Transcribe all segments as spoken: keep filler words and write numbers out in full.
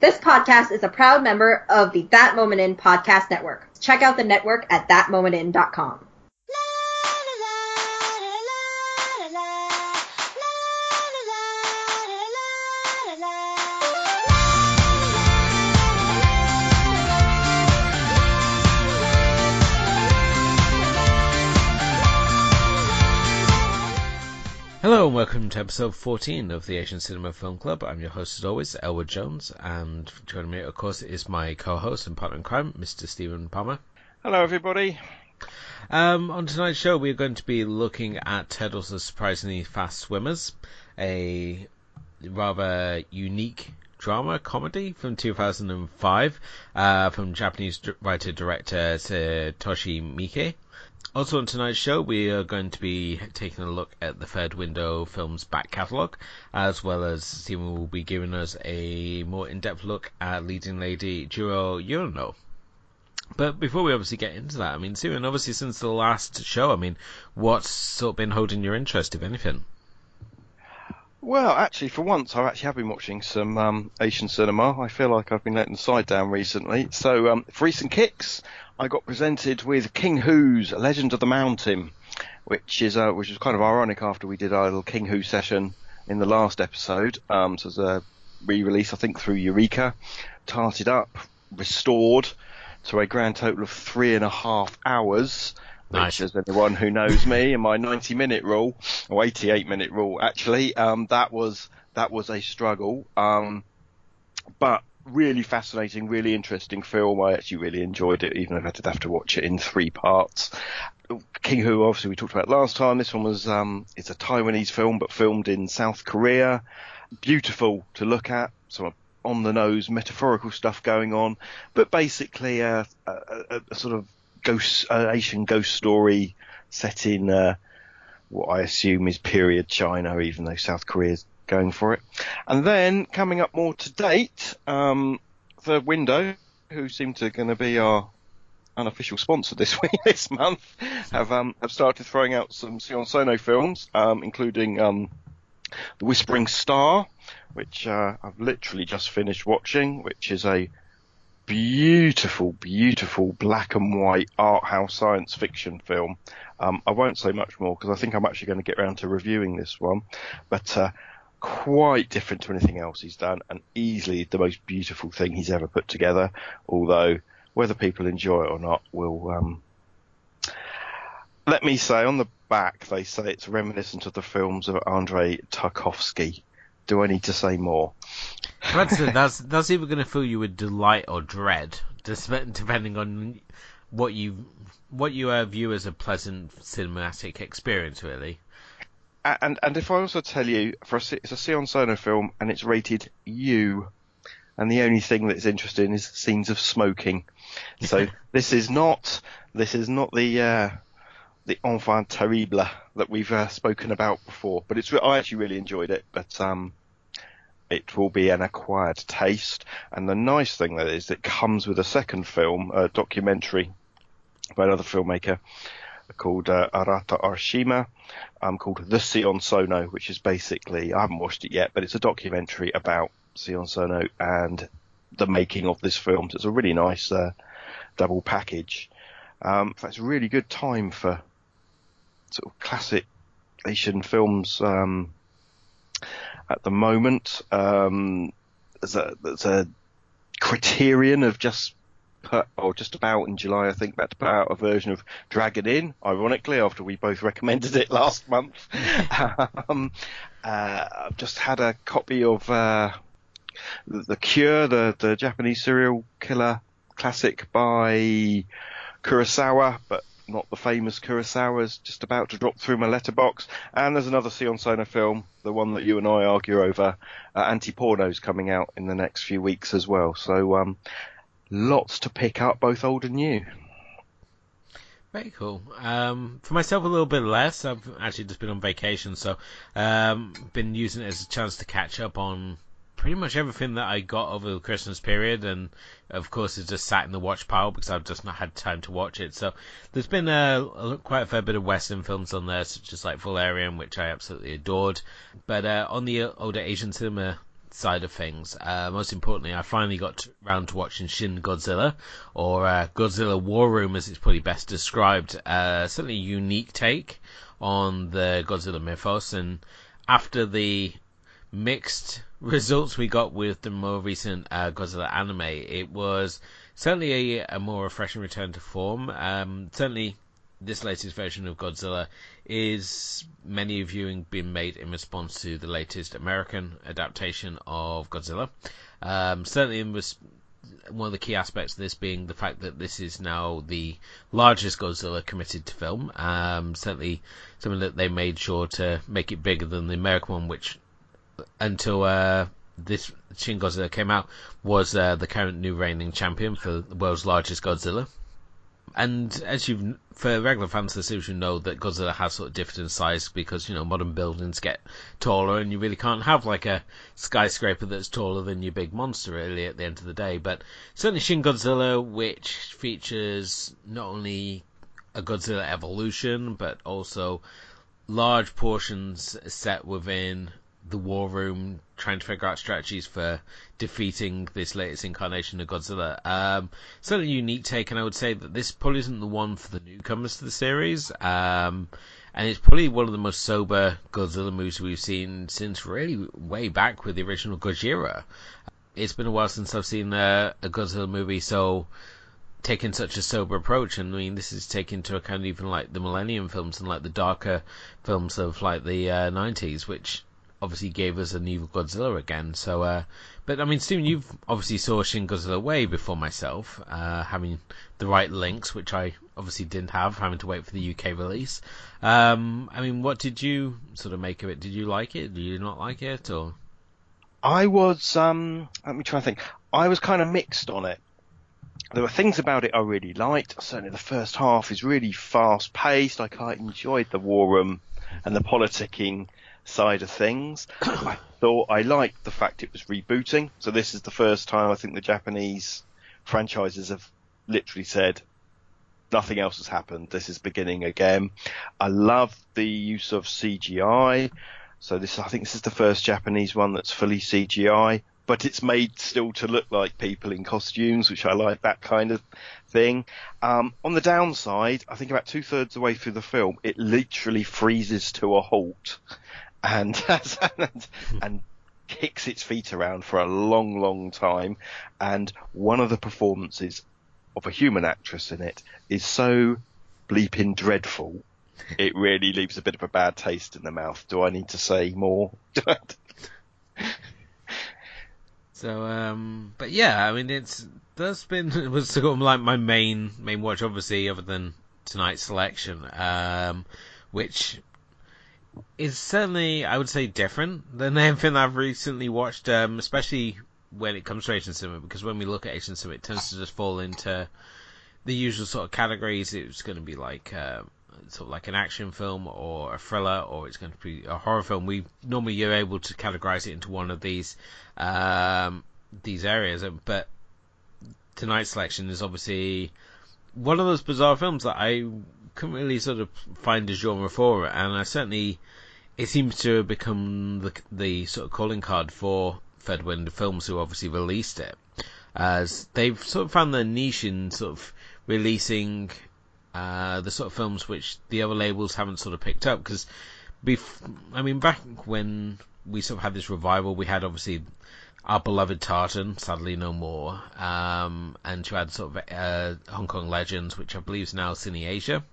This podcast is a proud member of the That Moment In podcast network. Check out the network at that moment in dot com. Hello and welcome to episode fourteen of the Asian Cinema Film Club. I'm your host as always, Elwood Jones, and joining me of course is my co-host and partner in crime, Mister Stephen Palmer. Hello everybody. Um, on tonight's show we are going to be looking at Turtles the Surprisingly Fast Swimmers, a rather unique drama comedy from two thousand five uh, from Japanese writer-director Satoshi Miike. Also on tonight's show, we are going to be taking a look at the Third Window Films back catalogue, as well as Stephen will be giving us a more in-depth look at leading lady Jiro Ueno. But before we obviously get into that, I mean, Stephen, obviously since the last show, I mean, what's sort of been holding your interest, if anything? Well, actually, for once, I actually have been watching some um, Asian cinema. I feel like I've been letting the side down recently. So, um, for recent kicks, I got presented with King Hu's Legend of the Mountain, which is uh, which is kind of ironic after we did our little King Hu session in the last episode. Um, so it's a re-release, I think, through Eureka, tarted up, restored to a grand total of three and a half hours. Nice. Which, as anyone who knows me and my ninety minute rule, or eighty-eight minute rule, actually, um, that was that was a struggle. Um, but really fascinating, really interesting film. I actually really enjoyed it, even if I did have to watch it in three parts. King Hu, obviously, we talked about last time. This one was um, it's a Taiwanese film, but filmed in South Korea. Beautiful to look at. Some on the nose metaphorical stuff going on, but basically a, a, a, a sort of ghost uh, Asian ghost story set in uh, what I assume is period China, even though South Korea's going for it. And then coming up more to date, um, Third Window, who seem to going to be our unofficial sponsor this week, this month, have um, have started throwing out some Sion Sono films, um, including um, The Whispering Star, which uh, I've literally just finished watching, which is a beautiful, beautiful black and white art house science fiction film. Um, I won't say much more because I think I'm actually going to get around to reviewing this one, but uh, quite different to anything else he's done and easily the most beautiful thing he's ever put together, although whether people enjoy it or not will... Um, let me say, on the back they say it's reminiscent of the films of Andrei Tarkovsky. Do I need to say more? That's that's that's either going to fill you with delight or dread, depending on what you what you uh, view as a pleasant cinematic experience, really. And and if I also tell you, for a, it's a Sion Sono film and it's rated U, and the only thing that's interesting is scenes of smoking. So this is not this is not the uh, the enfant terrible that we've uh, spoken about before, but it's I actually really enjoyed it, but um. It will be an acquired taste. And the nice thing that is, it comes with a second film, a documentary by another filmmaker called uh, Arata Arashima, um, called The Sion Sono, which is basically, I haven't watched it yet, but it's a documentary about Sion Sono and the making of this film. So it's a really nice uh, double package. Um, it's a really good time for sort of classic Asian films, um, at the moment. Um, there's a, there's a Criterion of just put, or just about in July, I think, about to put out a version of Dragon Inn, ironically, after we both recommended it last month. um, uh, I've just had a copy of uh, The Cure, the, the Japanese serial killer classic by Kurosawa, but not the famous Kurosawa's, just about to drop through my letterbox. And there's another Sion Sono film, the one that you and I argue over, uh, Anti-Porno's coming out in the next few weeks as well. So um, lots to pick up, both old and new. Very cool. Um, for myself, a little bit less. I've actually just been on vacation, so um, been using it as a chance to catch up on pretty much everything that I got over the Christmas period, and of course it's just sat in the watch pile because I've just not had time to watch it. So there's been a, a quite a fair bit of Western films on there, such as like Valerian, which I absolutely adored. But uh, on the older Asian cinema side of things. Uh, most importantly, I finally got around to watching Shin Godzilla, or uh, Godzilla War Room, as it's probably best described. Uh, certainly a unique take on the Godzilla mythos, and after the mixed results we got with the more recent uh, Godzilla anime, it was certainly a, a more refreshing return to form. Um, certainly, this latest version of Godzilla is many viewing being made in response to the latest American adaptation of Godzilla. Um, certainly, it was one of the key aspects of this being the fact that this is now the largest Godzilla committed to film. Um, certainly, something that they made sure to make it bigger than the American one, which until uh, this Shin Godzilla came out was uh, the current new reigning champion for the world's largest Godzilla. And as you've, for regular fans of the series, you know that Godzilla has sort of differed in size because, you know, modern buildings get taller and you really can't have like a skyscraper that's taller than your big monster really at the end of the day. But certainly Shin Godzilla, which features not only a Godzilla evolution, but also large portions set within the War Room, trying to figure out strategies for defeating this latest incarnation of Godzilla. Um, certainly a unique take, and I would say that this probably isn't the one for the newcomers to the series. Um, and it's probably one of the most sober Godzilla movies we've seen since really way back with the original Gojira. It's been a while since I've seen a, a Godzilla movie so taking such a sober approach, and I mean this is taking into account even like the Millennium films and like the darker films of like the uh, nineties, which obviously gave us an evil Godzilla again. So, uh, but I mean, Stephen, you've obviously saw Shin Godzilla way before myself, uh, having the right links, which I obviously didn't have, having to wait for the U K release. Um, I mean, what did you sort of make of it? Did you like it? Did you not like it? Or I was, um, let me try and think. I was kind of mixed on it. There were things about it I really liked. Certainly the first half is really fast paced. I quite enjoyed the war room and the politicking side of things. I thought I liked the fact it was rebooting. So this is the first time I think the Japanese franchises have literally said nothing else has happened. This is beginning again. I love the use of C G I. So this, I think this is the first Japanese one that's fully C G I, but it's made still to look like people in costumes, which I like that kind of thing. Um, on the downside, I think about two thirds of the way through the film, it literally freezes to a halt. And, and and kicks its feet around for a long, long time. And one of the performances of a human actress in it is so bleeping dreadful, it really leaves a bit of a bad taste in the mouth. Do I need to say more? So, um, but yeah, I mean, it's that's been it was sort of like my main main watch, obviously, other than tonight's selection, um, which is certainly, I would say, different than anything I've recently watched, um, especially when it comes to Asian cinema, because when we look at Asian cinema, it tends to just fall into the usual sort of categories. It's going to be like uh, sort of like an action film or a thriller, or it's going to be a horror film. We normally you're able to categorize it into one of these um, these areas, but tonight's selection is obviously one of those bizarre films that I couldn't really sort of find a genre for, and I certainly it seems to have become the the sort of calling card for Third Window Films, who obviously released it, as they've sort of found their niche in sort of releasing uh, the sort of films which the other labels haven't sort of picked up. Because, bef- I mean, back when we sort of had this revival, we had obviously our beloved Tartan, sadly no more, um, and you had sort of uh, Hong Kong Legends, which I believe is now Cine Asia.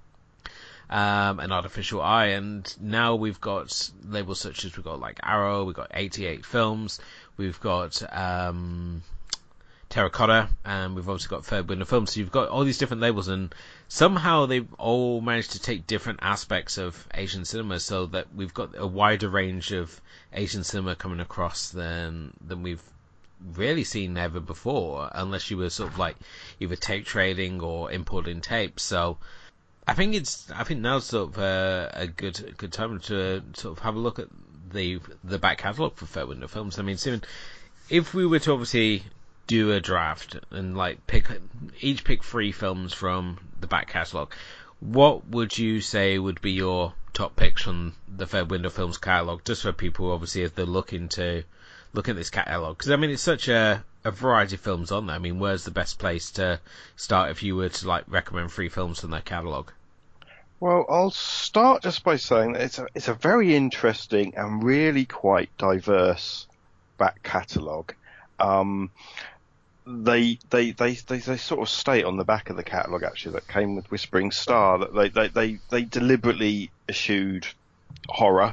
Um, an Artificial Eye, and now we've got labels such as we've got like Arrow, we've got eighty-eight Films, we've got um, Terracotta, and we've also got Third Window Films. So you've got all these different labels, and somehow they've all managed to take different aspects of Asian cinema, so that we've got a wider range of Asian cinema coming across than than we've really seen ever before, unless you were sort of like either tape trading or importing tapes. So I think it's. I think now's sort of a, a good good time to sort of have a look at the the back catalogue for Third Window Films. I mean, Stephen, if we were to obviously do a draft and like pick each pick three films from the back catalogue, what would you say would be your top picks from the Third Window Films catalogue? Just for people, obviously, if they're looking to looking at this catalogue? Because I mean, it's such a, a variety of films on there. I mean, where's the best place to start if you were to like recommend three films from their catalogue? Well, I'll start just by saying that it's a, it's a very interesting and really quite diverse back catalogue. Um, they, they, they, they, they sort of state on the back of the catalogue, actually, that came with Whispering Star, that they, they, they, they deliberately eschewed horror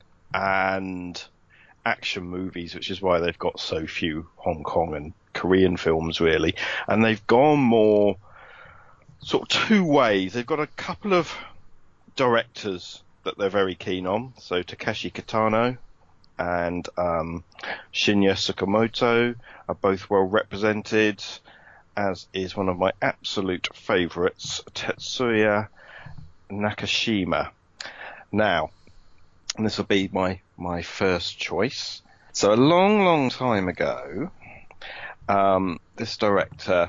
and action movies, which is why they've got so few Hong Kong and Korean films, really. And they've gone more sort of two ways. They've got a couple of directors that they're very keen on. So Takeshi Kitano and um, Shinya Tsukamoto are both well represented, as is one of my absolute favourites, Tetsuya Nakashima. Now, and this will be my, my first choice. So a long, long time ago, um, this director,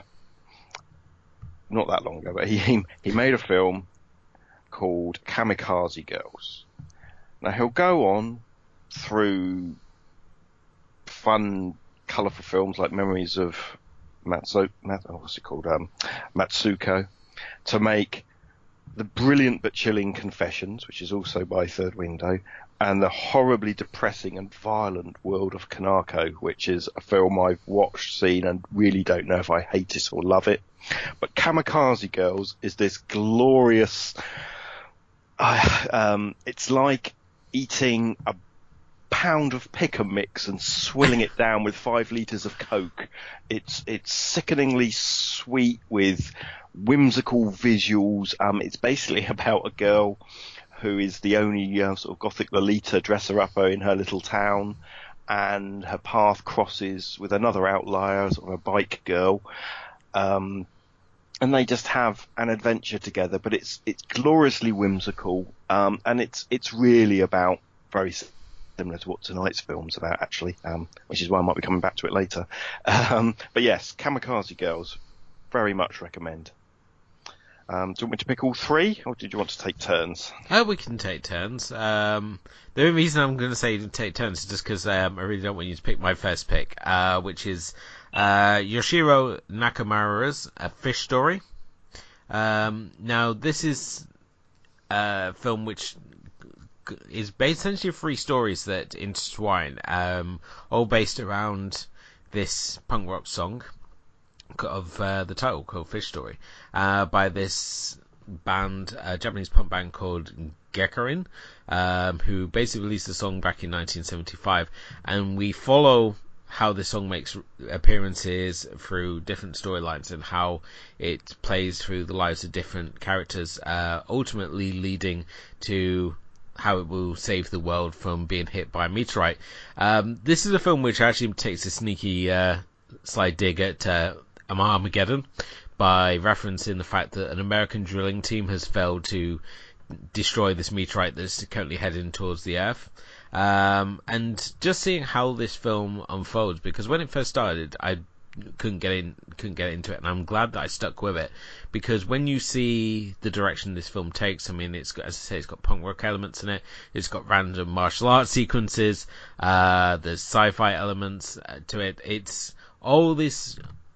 not that long ago, but he he made a film called Kamikaze Girls. Now he'll go on through fun, colourful films like Memories of Matsu, Mat, oh, what's it called, um, Matsuko, to make the brilliant but chilling Confessions, which is also by Third Window, and the horribly depressing and violent World of Kanako, which is a film I've watched, seen, and really don't know if I hate it or love it. But Kamikaze Girls is this glorious... Uh, um, it's like eating a pound of pick and mix and swilling it down with five litres of Coke. It's it's sickeningly sweet with whimsical visuals. Um, it's basically about a girl who is the only uh, sort of gothic Lolita dresser-upper in her little town, and her path crosses with another outlier, sort of a bike girl. Um, and they just have an adventure together, but it's it's gloriously whimsical, um, and it's it's really about very similar to what tonight's film's about, actually, um, which is why I might be coming back to it later. Um, but yes, Kamikaze Girls, very much recommend. Um, do you want me to pick all three, or did you want to take turns? Oh, we can take turns. Um, the only reason I'm going to say take turns is just because um, I really don't want you to pick my first pick, uh, which is uh, Yoshiro Nakamura's A Fish Story. Um, now, this is a film which is based essentially three stories that intertwine, um, all based around this punk rock song of uh, the title called Fish Story, uh, by this band, a Japanese punk band called Gekarin, um, who basically released the song back in nineteen seventy-five, and we follow how this song makes appearances through different storylines and how it plays through the lives of different characters, uh, ultimately leading to how it will save the world from being hit by a meteorite. Um, this is a film which actually takes a sneaky uh, sly dig at uh, Armageddon by referencing the fact that an American drilling team has failed to destroy this meteorite that's currently heading towards the Earth. Um, and just seeing how this film unfolds, because when it first started, I couldn't get in, couldn't get into it, and I'm glad that I stuck with it, because when you see the direction this film takes, I mean, it's got, as I say, it's got punk rock elements in it, it's got random martial arts sequences, uh, there's sci-fi elements to it, it's all this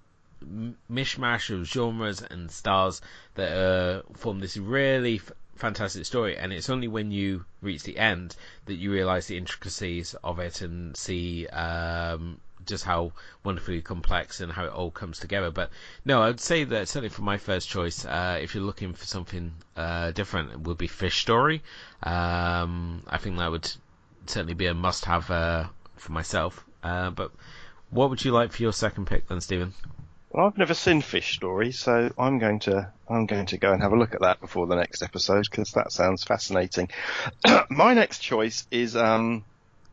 mishmash of genres and styles that uh, form this really f- fantastic story, and it's only when you reach the end that you realise the intricacies of it and see um, just how wonderfully complex and how it all comes together. But no, I'd say that certainly for my first choice, uh, if you're looking for something uh, different, it would be Fish Story. Um, I think that would certainly be a must-have uh, for myself. Uh, but what would you like for your second pick then, Stephen? Well, I've never seen Fish Story, so I'm going to I'm going to go and have a look at that before the next episode, because that sounds fascinating. My next choice is um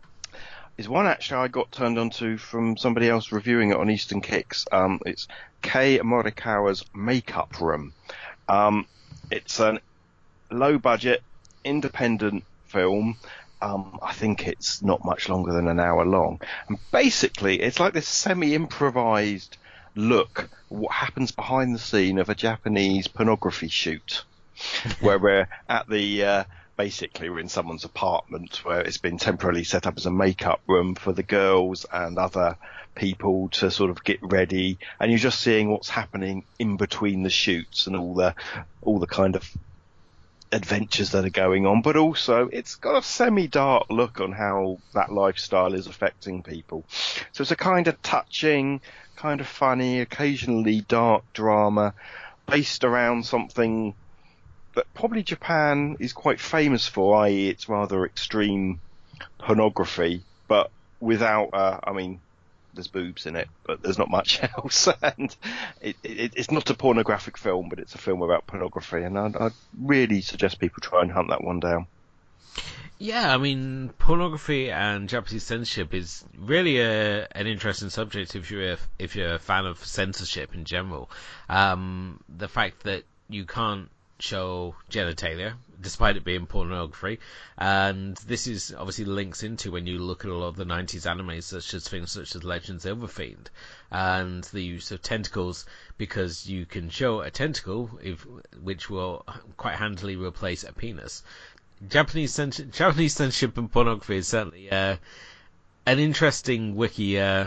is one actually I got turned onto from somebody else reviewing it on Eastern Kicks. Um, it's Kei Morikawa's Makeup Room. Um, it's a low budget independent film. Um, I think it's not much longer than an hour long, and basically it's like this semi-improvised look what happens behind the scene of a Japanese pornography shoot, where we're at the uh, basically we're in someone's apartment where it's been temporarily set up as a makeup room for the girls and other people to sort of get ready, and you're just seeing what's happening in between the shoots and all the all the kind of adventures that are going on. But also it's got a semi-dark look on how that lifestyle is affecting people. So it's a kind of touching, kind of funny, occasionally dark drama based around something that probably Japan is quite famous for, that is it's rather extreme pornography, but without, uh, I mean, there's boobs in it, but there's not much else. And it, it, it's not a pornographic film, but it's a film about pornography. And I'd, I'd really suggest people try and hunt that one down. Yeah, I mean, pornography and Japanese censorship is really a, an interesting subject if you're a, if you're a fan of censorship in general. Um, the fact that you can't show genitalia, despite it being pornography, and this is obviously links into when you look at a lot of the nineties animes, such as things such as Legends of Overfiend, and the use of tentacles, because you can show a tentacle, if, which will quite handily replace a penis. Japanese cens- Japanese censorship and pornography is certainly uh, an interesting wiki uh,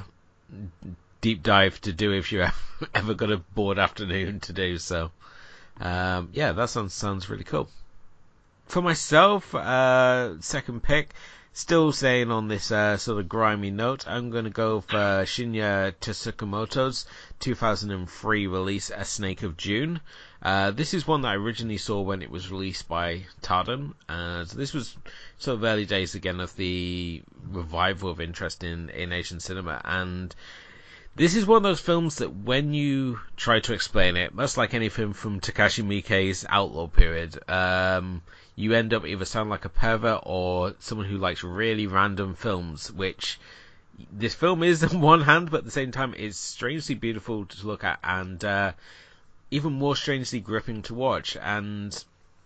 deep dive to do if you're ever got a bored afternoon to do so. Um, yeah, that sounds sounds really cool. For myself, uh, second pick, still staying on this uh, sort of grimy note, I'm going to go for Shinya Tsukamoto's two thousand three release, A Snake of June. Uh, this is one that I originally saw when it was released by Tardon. Uh, so this was sort of early days again of the revival of interest in, in Asian cinema, and this is one of those films that when you try to explain it, much like any film from Takashi Miike's Outlaw period, um, you end up either sounding like a pervert or someone who likes really random films, which this film is on one hand, but at the same time it's strangely beautiful to look at, and uh, even more strangely gripping to watch. And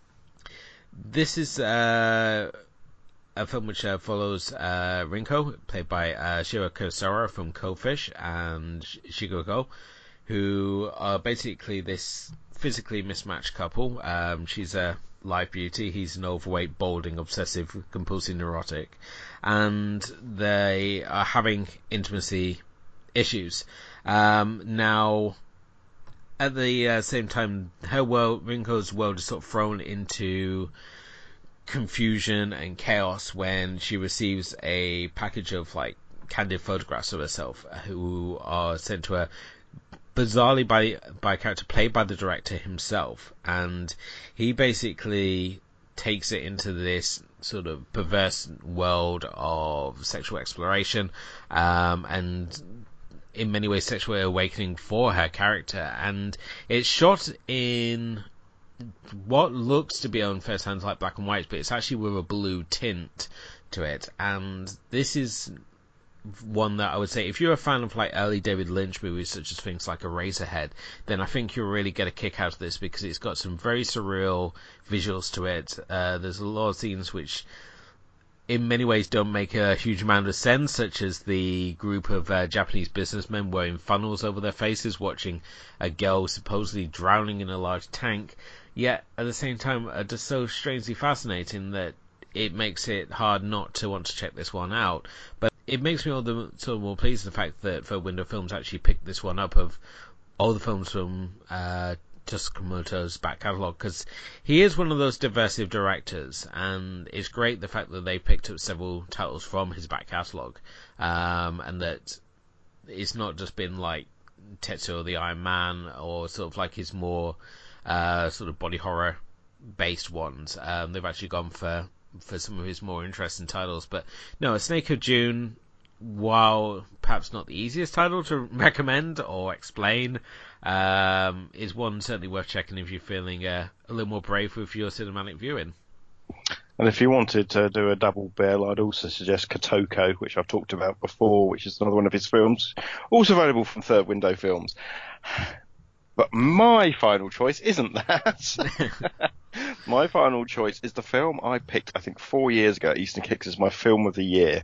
this is uh, a film which uh, follows uh, Rinko, played by uh, Shiro Kurosawa from Cold Fish, and Shigeko, who are basically this physically mismatched couple. Um, she's a live beauty, he's an overweight, balding, obsessive, compulsive neurotic, and they are having intimacy issues. Um, now, at the uh, same time, her world, Rinko's world, is sort of thrown into confusion and chaos when she receives a package of like candid photographs of herself, who are sent to her bizarrely by by a character played by the director himself, and he basically takes it into this sort of perverse world of sexual exploration, um, and in many ways sexual awakening for her character. And it's shot in what looks to be on first hand like black and white, but it's actually with a blue tint to it. And this is one that I would say, if you're a fan of like early David Lynch movies, such as things like Eraserhead, then I think you'll really get a kick out of this, because it's got some very surreal visuals to it. Uh, there's a lot of scenes which in many ways don't make a huge amount of sense, such as the group of uh, Japanese businessmen wearing funnels over their faces watching a girl supposedly drowning in a large tank, yet at the same time are just so strangely fascinating that it makes it hard not to want to check this one out. But it makes me all the sort of more pleased the fact that Third Window Films actually picked this one up of all the films from uh, Tsukamoto's back catalogue, because he is one of those divisive directors, and it's great the fact that they picked up several titles from his back catalogue, um, and that it's not just been like Tetsuo the Iron Man or sort of like his more uh, sort of body horror based ones. Um, they've actually gone for for some of his more interesting titles. But no, A Snake of June, while perhaps not the easiest title to recommend or explain, um, is one certainly worth checking if you're feeling uh, a little more brave with your cinematic viewing. And if you wanted to do a double bill, I'd also suggest Kotoko, which I've talked about before, which is another one of his films, also available from Third Window Films. But my final choice isn't that. My final choice is the film I picked, I think, four years ago at Eastern Kicks as my film of the year.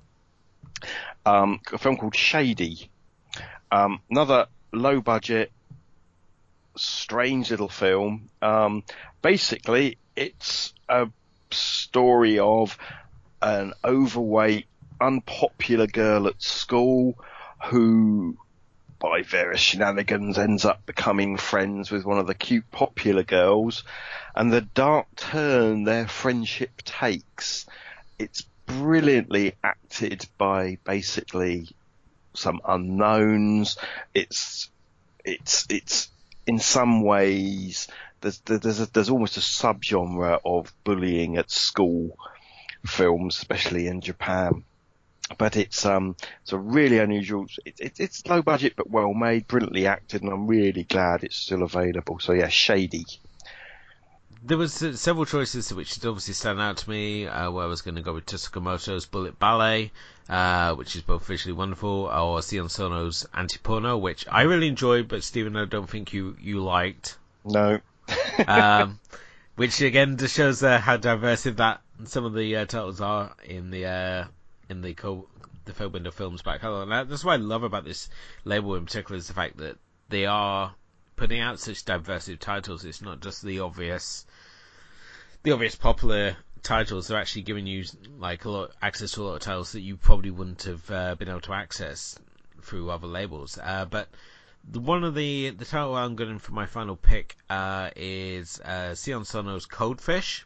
Um, a film called Shady. Um, another low-budget, strange little film. Um, basically, it's a story of an overweight, unpopular girl at school who, by various shenanigans, ends up becoming friends with one of the cute, popular girls, and the dark turn their friendship takes. It's brilliantly acted by basically some unknowns. It's it's it's in some ways there's there's a, there's almost a subgenre of bullying at school films, especially in Japan. But it's um it's a really unusual. It, it, it's low budget but well made, brilliantly acted, and I'm really glad it's still available. So yeah, Shady. There was uh, several choices which obviously stand out to me. Uh, where I was going to go with Tsukamoto's Bullet Ballet, uh, which is both visually wonderful, or Sion Sono's Anti-Porno, which I really enjoyed, but Stephen, I don't think you you liked. No. um, which again just shows uh, how diverse that some of the uh, titles are in the. Uh, in the co- the Film Window Films back catalog. And that's what I love about this label in particular, is the fact that they are putting out such diverse titles. It's not just the obvious the obvious popular titles. They're actually giving you like a lot access to a lot of titles that you probably wouldn't have uh, been able to access through other labels. Uh, but the, one of the the title I'm going for my final pick uh, is uh, Sion Sono's Codefish,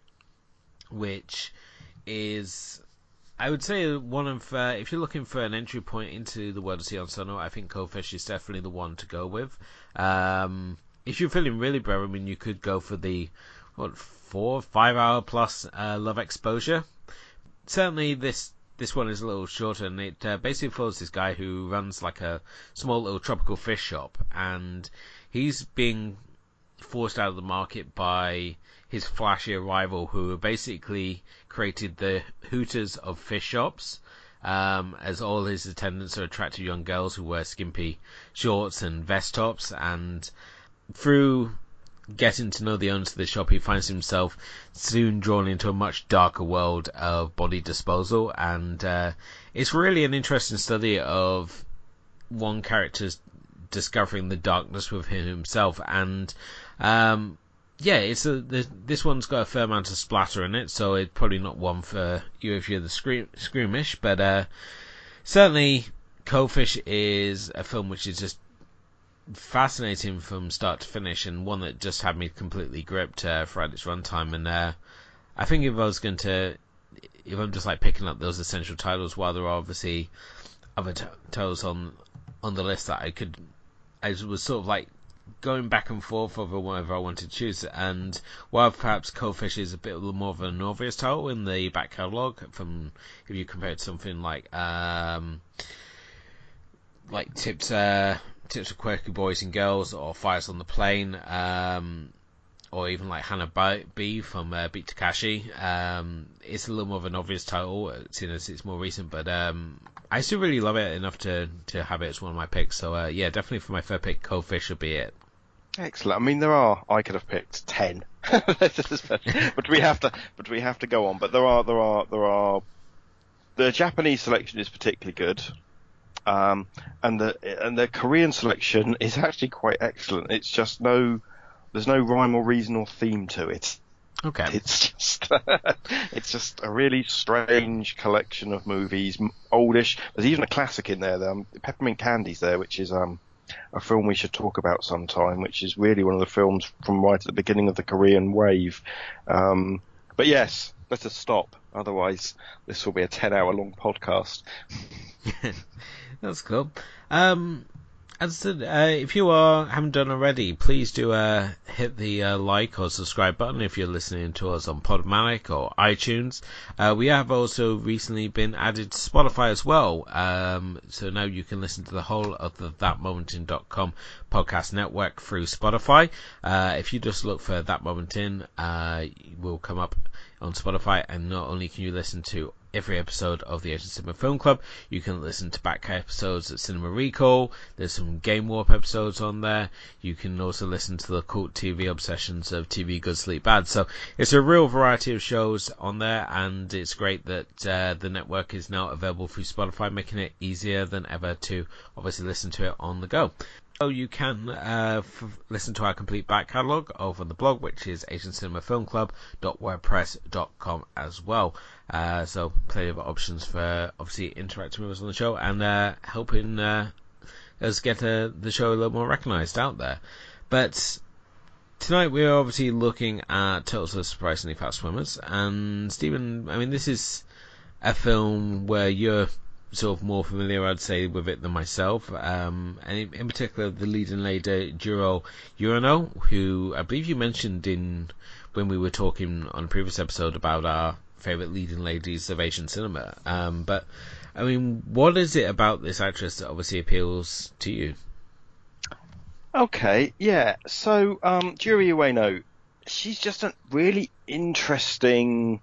which is, I would say, one of, uh, if you're looking for an entry point into the world of Sion Sono, I think Codefish is definitely the one to go with. Um, if you're feeling really brave, I mean, you could go for the, what, four, five hour plus uh, Love Exposure. Certainly this this one is a little shorter, and it uh, basically follows this guy who runs like a small little tropical fish shop, and he's being forced out of the market by his flashier rival, who basically created the Hooters of fish shops, um, as all his attendants are attractive young girls who wear skimpy shorts and vest tops, and through getting to know the owners of the shop, he finds himself soon drawn into a much darker world of body disposal, and uh, it's really an interesting study of one character's discovering the darkness within himself, and um, yeah, it's a, the, this one's got a fair amount of splatter in it, so it's probably not one for you if you're the scream, squeamish, but uh, certainly Codefish is a film which is just fascinating from start to finish, and one that just had me completely gripped uh, throughout its runtime. And uh, I think if I was going to, if I'm just like picking up those essential titles, while there are obviously other t- titles on on the list that I could, I was sort of like going back and forth over whatever I wanted to choose. And while perhaps Codefish is a bit more of an obvious title in the back catalogue, from if you compare it to something like um, like Tips. Uh, Tips for Quirky Boys and Girls, or Fires on the Plane, um, or even like Hannah B from uh, Beat Takashi. Um, it's a little more of an obvious title, seeing as it's more recent, but um, I still really love it enough to, to have it as one of my picks. So uh, yeah, definitely for my third pick, Codefish would be it. Excellent. I mean, there are. I could have picked ten, but we have to. But we have to go on. But there are. There are. There are. The Japanese selection is particularly good. Um, and the and the Korean selection is actually quite excellent. It's just no, there's no rhyme or reason or theme to it. Okay. It's just it's just a really strange collection of movies, oldish. There's even a classic in there. Um, Peppermint Candy's there, which is um a film we should talk about sometime. Which is really one of the films from right at the beginning of the Korean wave. Um, but yes, let us stop. Otherwise, this will be a ten-hour-long podcast. That's cool. Um, as I said, uh, if you are haven't done already, please do uh, hit the uh, like or subscribe button if you're listening to us on Podomatic or iTunes. Uh, we have also recently been added to Spotify as well, um, so now you can listen to the whole of the that moment in dot com podcast network through Spotify. Uh, if you just look for That Moment In, uh, we'll come up on Spotify, and not only can you listen to every episode of the Asian Cinema Film Club, you can listen to back episodes at Cinema Recall. There's some Game Warp episodes on there. You can also listen to the cult T V obsessions of T V Good Sleep Bad. So it's a real variety of shows on there, and it's great that uh, the network is now available through Spotify, making it easier than ever to obviously listen to it on the go. Oh, you can uh, f- listen to our complete back catalogue over on the blog, which is asian cinema film club dot wordpress dot com as well. Uh, so plenty of options for obviously interacting with us on the show and uh, helping uh, us get uh, the show a little more recognised out there. But tonight we're obviously looking at Turtles of Surprisingly Fast Swimmers. And Stephen, I mean, this is a film where you're sort of more familiar, I'd say, with it than myself. Um, and in, in particular, the leading lady, Juro Urano, who I believe you mentioned in when we were talking on a previous episode about our favourite leading ladies of Asian cinema. Um, but, I mean, what is it about this actress that obviously appeals to you? Okay, yeah. So, um, Juro Ueno, she's just a really interesting,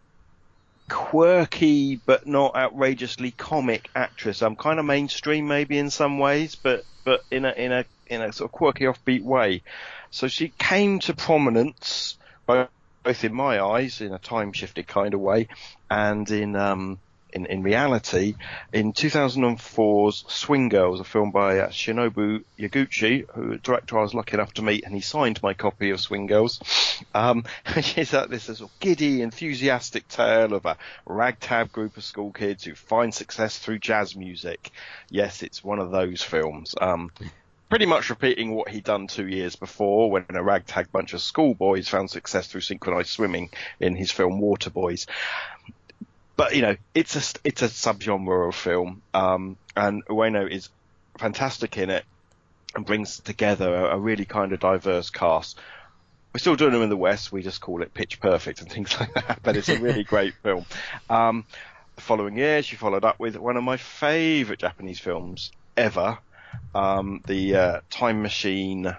quirky but not outrageously comic actress. I'm kind of mainstream maybe in some ways, but but in a in a in a sort of quirky, offbeat way. So she came to prominence both, both in my eyes in a time shifted kind of way, and in um in in reality in two thousand four's Swing Girls, a film by uh, Shinobu Yaguchi, who director I was lucky enough to meet, and he signed my copy of Swing Girls. Um, she's like this sort of giddy, enthusiastic tale of a ragtag group of school kids who find success through jazz music. Yes, it's one of those films. Um, pretty much repeating what he'd done two years before when a ragtag bunch of schoolboys found success through synchronized swimming in his film Water Boys. But, you know, it's a, it's a subgenre of film, um, and Ueno is fantastic in it and brings together a, a really kind of diverse cast. We're still doing them in the West, we just call it Pitch Perfect and things like that, but it's a really great film. Um, the following year, she followed up with one of my favourite Japanese films ever, um, the uh, Time Machine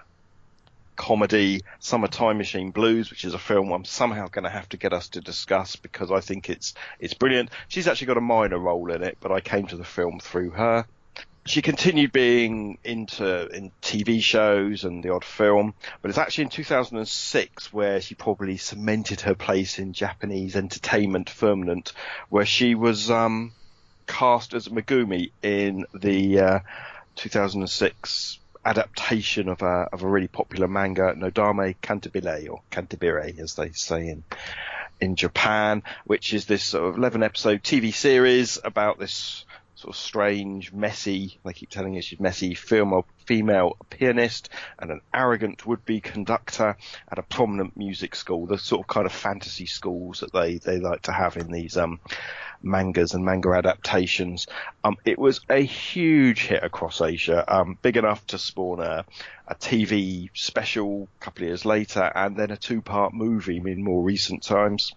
comedy Summer Time Machine Blues, which is a film I'm somehow going to have to get us to discuss because I think it's it's brilliant. She's actually got a minor role in it, but I came to the film through her. She continued being into in T V shows and the odd film, but it's actually in two thousand six where she probably cemented her place in Japanese entertainment firmament, where she was um, cast as Megumi in the uh, two thousand six adaptation of a of a really popular manga, Nodame Cantabile, or Cantabire as they say in in Japan, which is this sort of eleven episode T V series about this sort of strange, messy, they keep telling us she's messy, female, female pianist and an arrogant would-be conductor at a prominent music school, the sort of kind of fantasy schools that they, they like to have in these um, mangas and manga adaptations. Um, it was a huge hit across Asia, um, big enough to spawn a, a T V special a couple of years later and then a two-part movie in more recent times.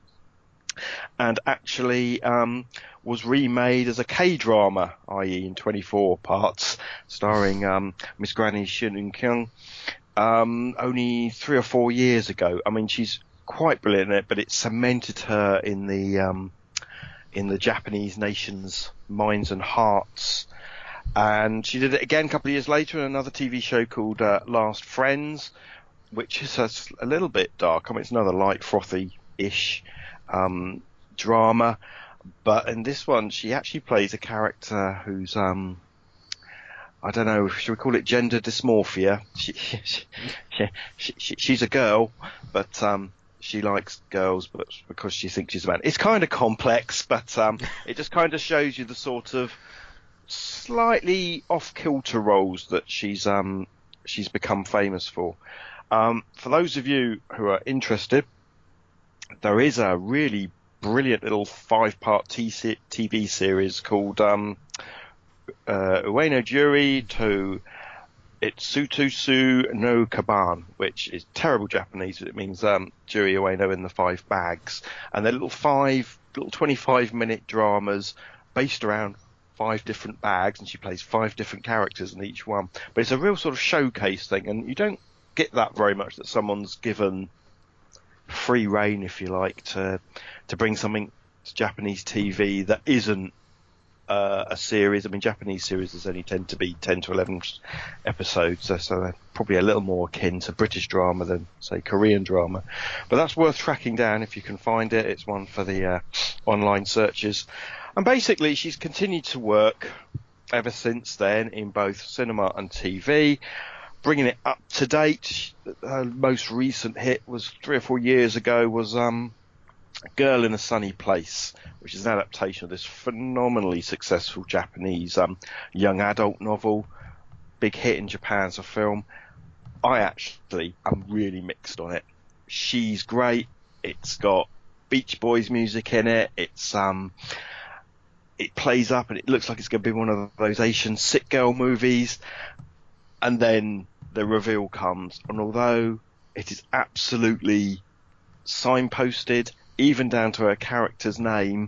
And actually um, was remade as a K-drama, that is in twenty-four parts, starring um, Miss Granny Shin Eun-kyung, um, only three or four years ago. I mean, she's quite brilliant in it, but it cemented her in the um, in the Japanese nation's minds and hearts. And she did it again a couple of years later in another T V show called uh, Last Friends, which is a, a little bit dark. I mean, it's another light, frothy-ish um, drama, but in this one she actually plays a character who's um I don't know, should we call it gender dysmorphia? She, she, she, she, she she's a girl, but um she likes girls, but because she thinks she's a man. It's kind of complex, but um it just kind of shows you the sort of slightly off-kilter roles that she's um she's become famous for. Um for those of you who are interested, there is a really brilliant little five-part T V series called um, uh, Ueno Juri to Itsutusu no Kaban, which is terrible Japanese, but it means um, Juri Ueno in the five bags. And they're little five, little twenty-five minute dramas based around five different bags, and she plays five different characters in each one. But it's a real sort of showcase thing, and you don't get that very much, that someone's given free reign, if you like, to to bring something to Japanese T V that isn't uh, a series. I mean, Japanese series only tend to be ten to eleven episodes, so, so they're probably a little more akin to British drama than, say, Korean drama. But that's worth tracking down if you can find it. It's one for the uh, online searches. And basically, she's continued to work ever since then in both cinema and T V, bringing it up to date. Her most recent hit was three or four years ago was um, Girl in a Sunny Place, which is an adaptation of this phenomenally successful Japanese um, young adult novel. Big hit in Japan as a film. I actually am really mixed on it. She's great. It's got Beach Boys music in it. It's um, it plays up and it looks like it's going to be one of those Asian sick girl movies. And then the reveal comes, and although it is absolutely signposted, even down to her character's name,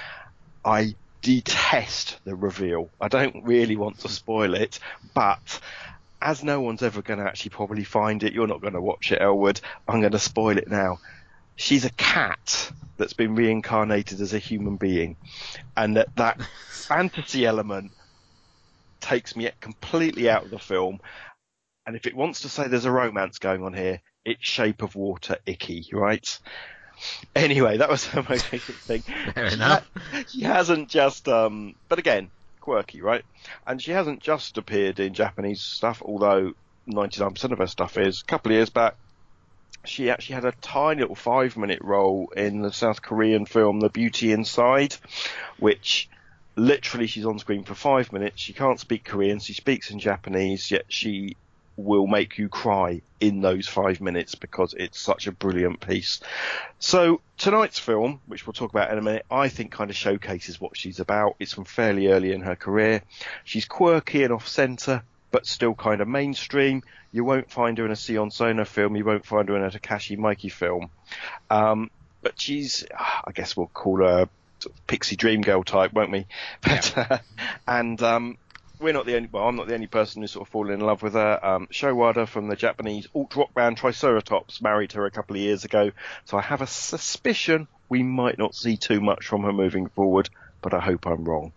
I detest the reveal. I don't really want to spoil it, but as no one's ever going to actually probably find it, you're not going to watch it, Elwood, I'm going to spoil it now. She's a cat that's been reincarnated as a human being, and that that fantasy element takes me completely out of the film. And if it wants to say there's a romance going on here, it's Shape of Water icky, right? Anyway, that was her most recent thing. Fair she enough. Ha- she hasn't just, um, but again, quirky, right? And she hasn't just appeared in Japanese stuff, although ninety-nine percent of her stuff is. A couple of years back, she actually had a tiny little five-minute role in the South Korean film The Beauty Inside, which literally she's on screen for five minutes. She can't speak Korean, she speaks in Japanese, yet she will make you cry in those five minutes because it's such a brilliant piece. So tonight's film, which we'll talk about in a minute, I think kind of showcases what she's about. It's from fairly early in her career. She's quirky and off-centre, but still kind of mainstream. You won't find her in a Sion Sono film. You won't find her in a Takashi Miike film. Um, but she's, I guess we'll call her sort of pixie dream girl type, won't we? But, Yeah. uh, and um, we're not the only, well, I'm not the only person who's sort of fallen in love with her. Um, Showada from the Japanese alt-rock band Triceratops married her a couple of years ago. So I have a suspicion we might not see too much from her moving forward, but I hope I'm wrong.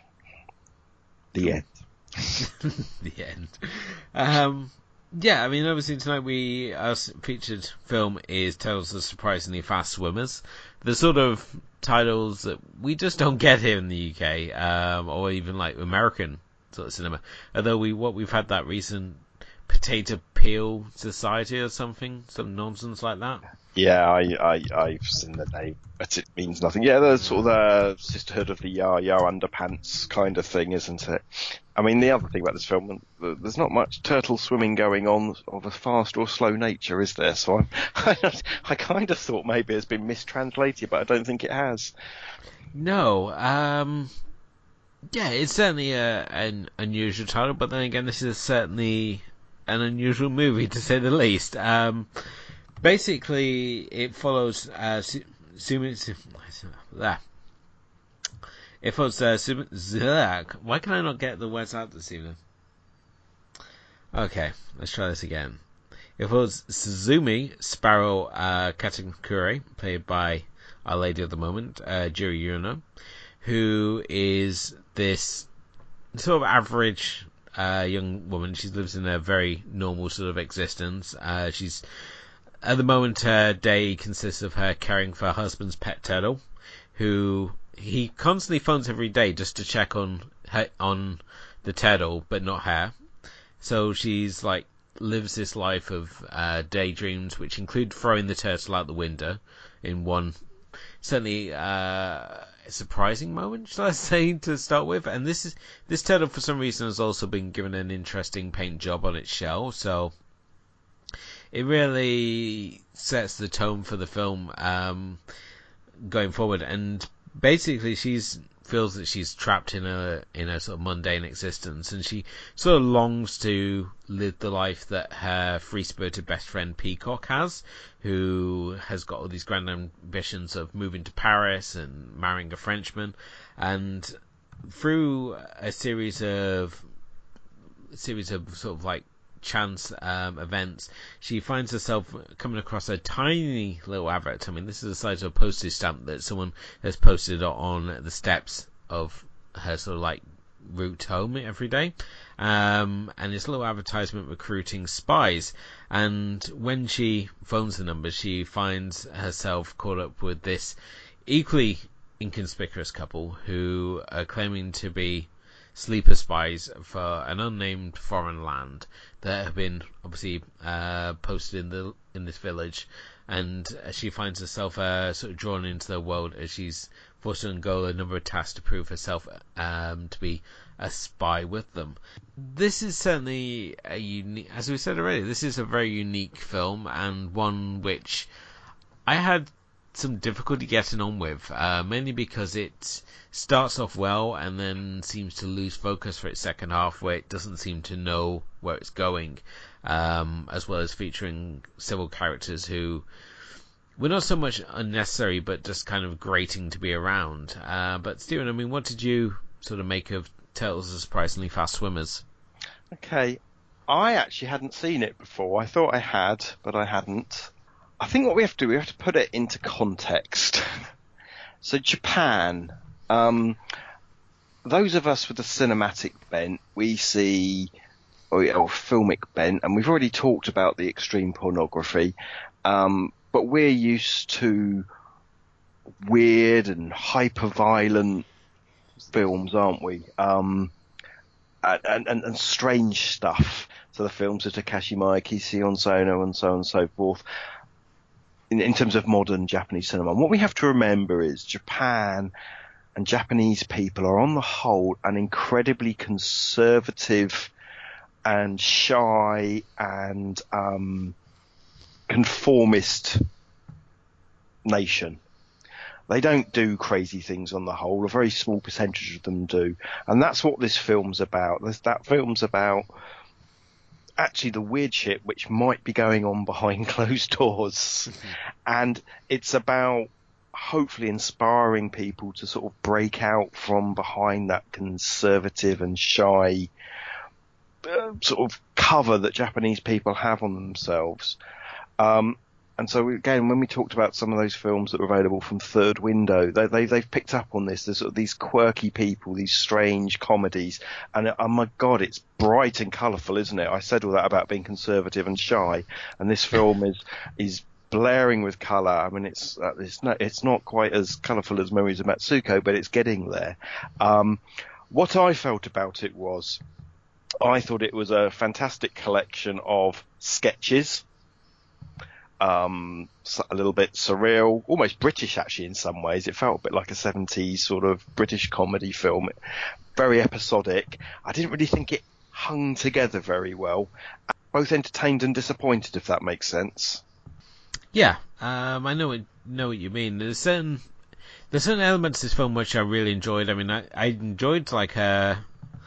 The end. The end. Um, yeah, I mean, obviously tonight we our featured film is Tales of Surprisingly Fast Swimmers. The sort of titles that we just don't get here in the U K, um, or even like American sort of cinema. Although we what we've had that recent Potato Peel Society or something, some nonsense like that. Yeah, I, I, I've seen the name, but it means nothing. Yeah, the sort of the Sisterhood of the Yar Yar Underpants kind of thing, isn't it? I mean, the other thing about this film, there's not much turtle swimming going on of a fast or slow nature, is there? So I'm, I, I kind of thought maybe it's been mistranslated, but I don't think it has. No, um, yeah, it's certainly a, an unusual title, but then again, this is certainly an unusual movie, to say the least. Um, basically, it follows uh, Su- Sumi... Su- ah. It follows uh, Sumi... Why can I not get the words out this evening? Okay, let's try this again. It follows Suzumi Sparrow uh, Katakuri, played by Our Lady of the Moment, uh, Jiri Yuno, who is this sort of average uh, young woman. She lives in a very normal sort of existence. Uh, she's at the moment her day consists of her caring for her husband's pet turtle, who he constantly phones every day just to check on her, on the turtle, but not her. So she's like lives this life of uh, daydreams, which include throwing the turtle out the window in one certainly uh, a surprising moment, shall I say, to start with. And this is this turtle for some reason has also been given an interesting paint job on its shell, so it really sets the tone for the film um, going forward. And basically, she's feels that she's trapped in a in a sort of mundane existence, and she sort of longs to live the life that her free-spirited best friend Peacock has, who has got all these grand ambitions of moving to Paris and marrying a Frenchman. And through a series of a series of sort of like chance um, events, she finds herself coming across a tiny little advert. I mean, this is the size of a postage stamp that someone has posted on the steps of her sort of like route home every day, um, and it's a little advertisement recruiting spies. And when she phones the number, she finds herself caught up with this equally inconspicuous couple who are claiming to be sleeper spies for an unnamed foreign land that have been obviously uh, posted in the in this village, and she finds herself uh, sort of drawn into their world as she's forced to undergo a number of tasks to prove herself um, to be a spy with them. This is certainly a unique, as we said already, this is a very unique film, and one which I had some difficulty getting on with, uh, mainly because it starts off well and then seems to lose focus for its second half, where it doesn't seem to know where it's going, um, as well as featuring several characters who were not so much unnecessary, but just kind of grating to be around. Uh, but Stephen, I mean, what did you sort of make of Turtles Are Surprisingly Fast Swimmers? Okay, I actually hadn't seen it before. I thought I had, but I hadn't. I think what we have to do, we have to put it into context. So Japan, um, those of us with a cinematic bent, we see, or, or filmic bent, and we've already talked about the extreme pornography, um, but we're used to weird and hyper-violent films, aren't we? Um, and, and, and strange stuff. So the films of Takashi Miike, Sion Sono, and so on and so forth. In, in terms of modern Japanese cinema. And what we have to remember is Japan and Japanese people are on the whole an incredibly conservative and shy and um, conformist nation. They don't do crazy things on the whole. A very small percentage of them do. And that's what this film's about. This, that film's about actually the weird shit which might be going on behind closed doors. Mm-hmm. And it's about hopefully inspiring people to sort of break out from behind that conservative and shy uh, sort of cover that Japanese people have on themselves. Um, and so again, when we talked about some of those films that were available from Third Window, they, they, they've picked up on this. There's sort of these quirky people, these strange comedies, and oh my God, it's bright and colourful, isn't it? I said all that about being conservative and shy, and this film is is blaring with colour. I mean, it's uh, it's not it's not quite as colourful as Memories of Matsuko, but it's getting there. Um, what I felt about it was, I thought it was a fantastic collection of sketches. Um, a little bit surreal, almost British actually in some ways. It felt a bit like a seventies sort of British comedy film, very episodic. I didn't really think it hung together very well. Both entertained and disappointed, if that makes sense. Yeah, um, I know what, know what you mean. There's certain there's certain elements of this film which I really enjoyed. I mean, I, I enjoyed like her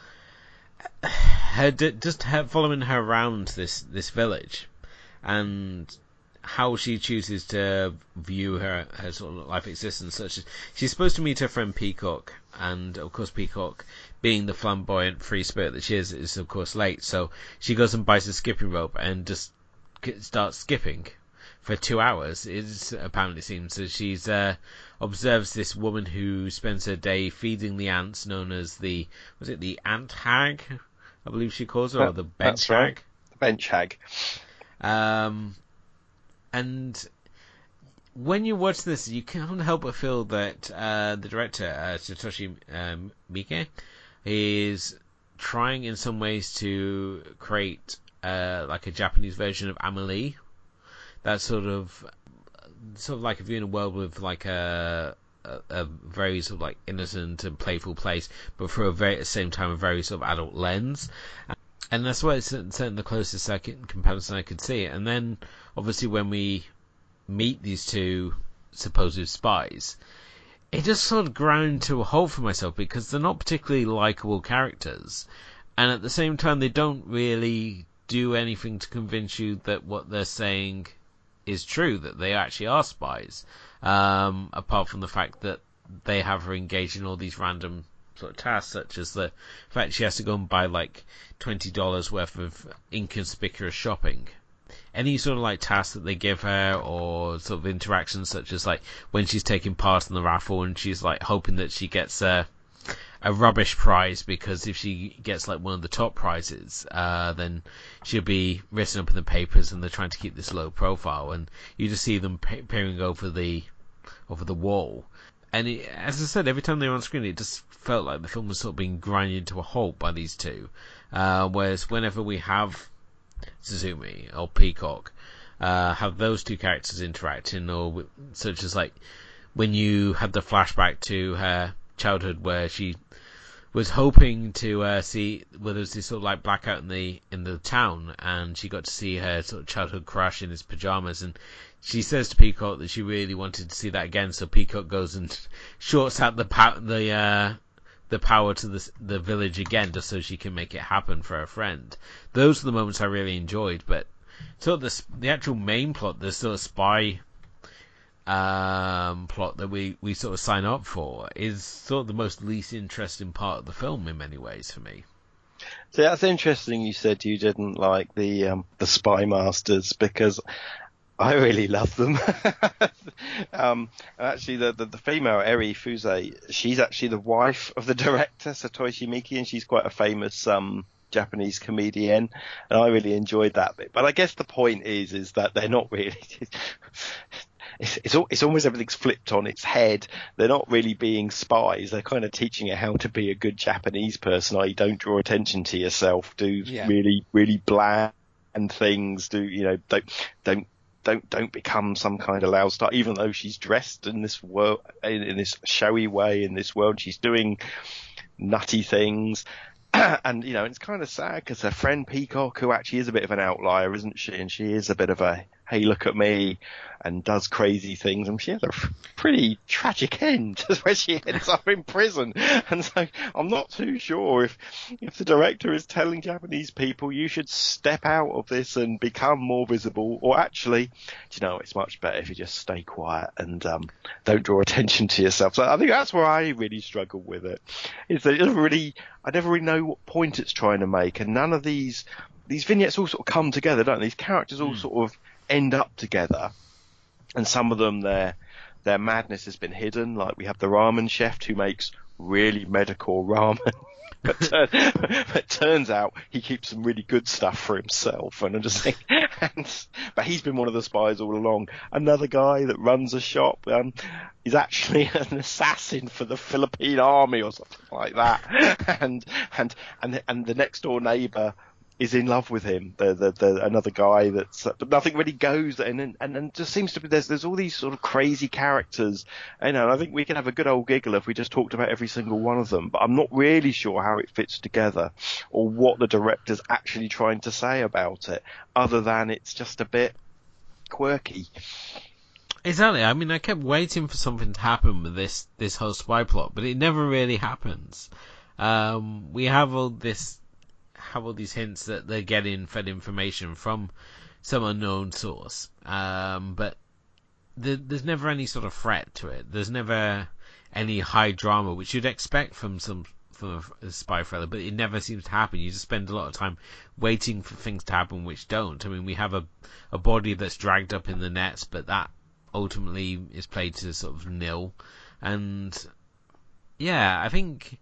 her just her following her around this this village, and how she chooses to view her, her sort of life existence. Such as she's supposed to meet her friend Peacock, and of course Peacock, being the flamboyant free spirit that she is, is of course late. So she goes and buys a skipping rope and just starts skipping for two hours. It apparently seems that she's uh, observes this woman who spends her day feeding the ants, known as the was it the ant hag, I believe she calls her, or the bench That's right. hag. The bench hag. Um. And when you watch this, you can't help but feel that uh, the director, uh, Satoshi um, Miike, is trying in some ways to create uh, like a Japanese version of Amelie. That sort of, sort of like if you're in a world with like a, a, a very sort of like innocent and playful place, but for a very at the same time a very sort of adult lens. And that's why it's certainly the closest I can, comparison I could see. And then, obviously, when we meet these two supposed spies, it just sort of ground to a halt for myself because they're not particularly likable characters. And at the same time, they don't really do anything to convince you that what they're saying is true, that they actually are spies. Um, apart from the fact that they have her engaged in all these random sort of tasks, such as the fact she has to go and buy like twenty dollars worth of inconspicuous shopping. Any sort of like tasks that they give her, or sort of interactions such as like when she's taking part in the raffle and she's like hoping that she gets a a rubbish prize, because if she gets like one of the top prizes, uh, then she'll be written up in the papers, and they're trying to keep this low profile, and you just see them pe- peering over the over the wall. and it, as I said, every time they were on screen, it just felt like the film was sort of being grinded to a halt by these two. Uh, whereas whenever we have Suzumi or Peacock, uh, have those two characters interacting, or such as like when you had the flashback to her childhood where she was hoping to uh, see where there was this sort of like blackout in the in the town, and she got to see her sort of childhood crush in his pajamas, and she says to Peacock that she really wanted to see that again. So Peacock goes and shorts out the pow- the uh, the power to the the village again, just so she can make it happen for her friend. Those are the moments I really enjoyed, but sort of the the actual main plot, the sort of spy um, plot that we, we sort of sign up for, is sort of the most least interesting part of the film in many ways for me. So that's interesting. You said you didn't like the um, the Spy Masters, because I really love them. um, actually, the, the the female Eri Fuse, she's actually the wife of the director Satoshi Miki, and she's quite a famous um, Japanese comedian, and I really enjoyed that bit. But I guess the point is is that they're not really. It's, it's it's almost everything's flipped on its head. They're not really being spies. They're kind of teaching you how to be a good Japanese person. I don't draw attention to yourself. Do yeah. really really bland things. Do you know? Don't don't don't don't become some kind of loud star. Even though she's dressed in this world in, in this showy way in this world, she's doing nutty things. And you know, it's kind of sad because her friend Peacock, who actually is a bit of an outlier, isn't she? And she is a bit of a hey, look at me, and does crazy things, and she has a pretty tragic end where she ends up in prison. And so I'm not too sure if if the director is telling Japanese people you should step out of this and become more visible, or actually, do you know, it's much better if you just stay quiet and um, don't draw attention to yourself. So I think that's where I really struggle with it. Is that it doesn't really, I never really know what point it's trying to make, and none of these these vignettes all sort of come together, don't they? These characters all mm. sort of end up together, and some of them their their madness has been hidden. Like we have the ramen chef who makes really medical ramen, but, turn, but turns out he keeps some really good stuff for himself. And I just think, and, but he's been one of the spies all along. Another guy that runs a shop um, is actually an assassin for the Philippine army or something like that. And and and and the next door neighbour is in love with him, the, the, the another guy that's, but nothing really goes, and and and just seems to be there's there's all these sort of crazy characters, you know. And I think we can have a good old giggle if we just talked about every single one of them. But I'm not really sure how it fits together, or what the director's actually trying to say about it, other than it's just a bit quirky. Exactly. I mean, I kept waiting for something to happen with this this whole spy plot, but it never really happens. Um, we have all this. have all these hints that they're getting fed information from some unknown source, um, but the, there's never any sort of threat to it. There's never any high drama, which you'd expect from some from a, a spy thriller, but it never seems to happen. You just spend a lot of time waiting for things to happen which don't. I mean, we have a, a body that's dragged up in the nets, but that ultimately is played to sort of nil. And yeah, I think...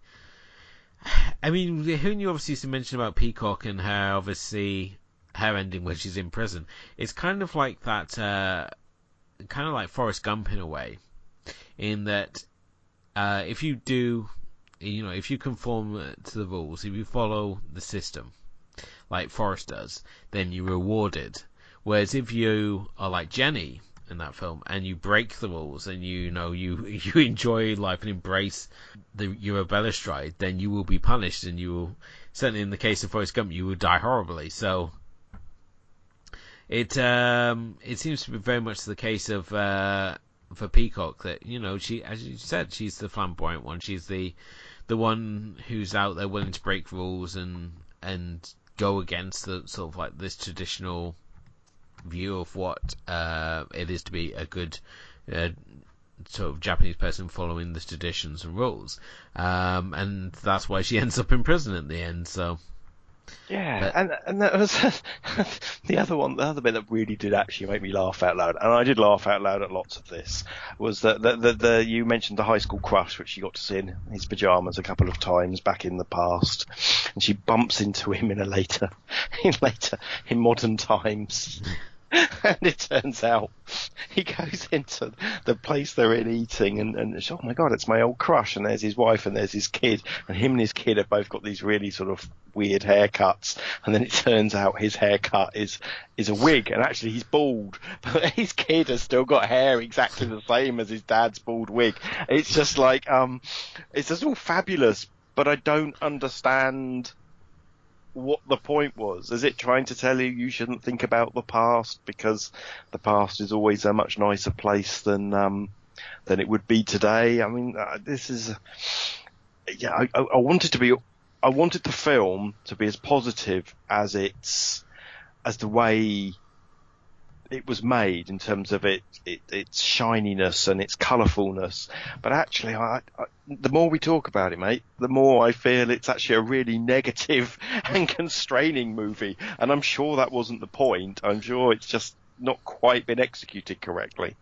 I mean, who knew obviously to mention about Peacock and her, obviously, her ending where she's in prison. It's kind of like that, uh, kind of like Forrest Gump in a way, in that uh, if you do, you know, if you conform to the rules, if you follow the system, like Forrest does, then you're rewarded. Whereas if you are like Jenny in that film and you break the rules and you know you you enjoy life and embrace the your rebellious stride, then you will be punished, and you will, certainly in the case of Forrest Gump, you will die horribly. So it um it seems to be very much the case of uh for Peacock, that, you know, she, as you said, she's the flamboyant one. She's the the one who's out there willing to break rules and and go against the sort of like this traditional view of what uh, it is to be a good uh, sort of Japanese person following the traditions and rules, um, and that's why she ends up in prison at the end. So yeah, but, and and that was the other one. The other bit that really did actually make me laugh out loud, and I did laugh out loud at lots of this, was that the, the, the you mentioned the high school crush, which she got to see in his pajamas a couple of times back in the past, and she bumps into him in a later, in later in modern times. And it turns out he goes into the place they're in eating, and, and it's, oh my god, it's my old crush, and there's his wife and there's his kid, and him and his kid have both got these really sort of weird haircuts, and then it turns out his haircut is is a wig, and actually he's bald, but his kid has still got hair exactly the same as his dad's bald wig. It's just like, um, it's just all fabulous, but I don't understand what the point was. Is it trying to tell you you shouldn't think about the past because the past is always a much nicer place than um, than it would be today? I mean, uh, this is yeah. I, I, I wanted to be. I wanted the film to be as positive as it's as the way it was made in terms of it, it its shininess and its colourfulness. But actually, I, I, the more we talk about it, mate, the more I feel it's actually a really negative and constraining movie. And I'm sure that wasn't the point. I'm sure it's just not quite been executed correctly.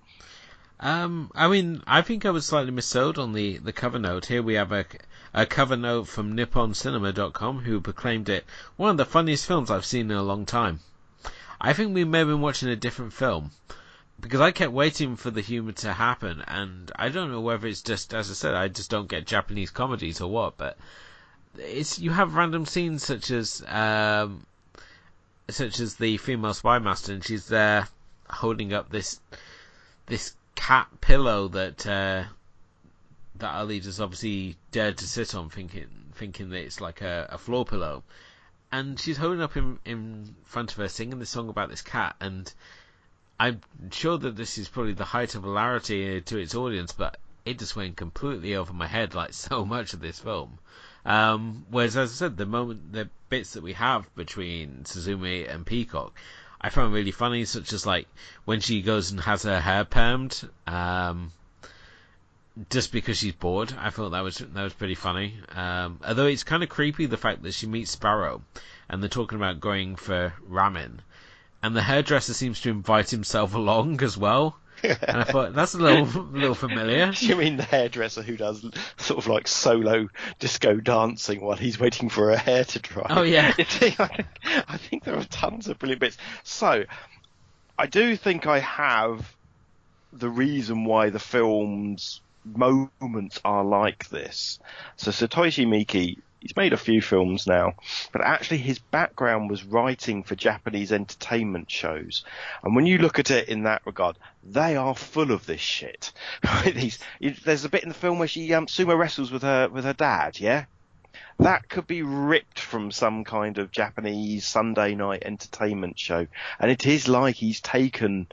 Um, I mean, I think I was slightly missold on the, the cover note. Here we have a, a cover note from Nippon Cinema dot com, who proclaimed it one of the funniest films I've seen in a long time. I think we may have been watching a different film, because I kept waiting for the humour to happen, and I don't know whether it's just, as I said, I just don't get Japanese comedies or what, but it's you have random scenes such as um, such as the female spy master, and she's there holding up this this cat pillow that uh, that our leaders obviously dared to sit on, thinking thinking that it's like a, a floor pillow. And she's holding up in, in front of her, singing this song about this cat, and I'm sure that this is probably the height of hilarity to its audience, but it just went completely over my head, like so much of this film. Um, whereas, as I said, the moment, the bits that we have between Suzumi and Peacock, I found really funny, such as like when she goes and has her hair permed, um, just because she's bored. I thought that was that was pretty funny. Um, although it's kind of creepy the fact that she meets Sparrow, and they're talking about going for ramen, and the hairdresser seems to invite himself along as well. And I thought that's a little little familiar. You mean the hairdresser who does sort of like solo disco dancing while he's waiting for her hair to dry? Oh yeah. I think, I think there are tons of brilliant bits. So I do think I have the reason why the film's moments are like this. So Satoshi Miki, he's made a few films now, but actually his background was writing for Japanese entertainment shows. And when you look at it in that regard, they are full of this shit. These, there's a bit in the film where she um, sumo wrestles with her with her dad, yeah? That could be ripped from some kind of Japanese Sunday night entertainment show. And it is like he's taken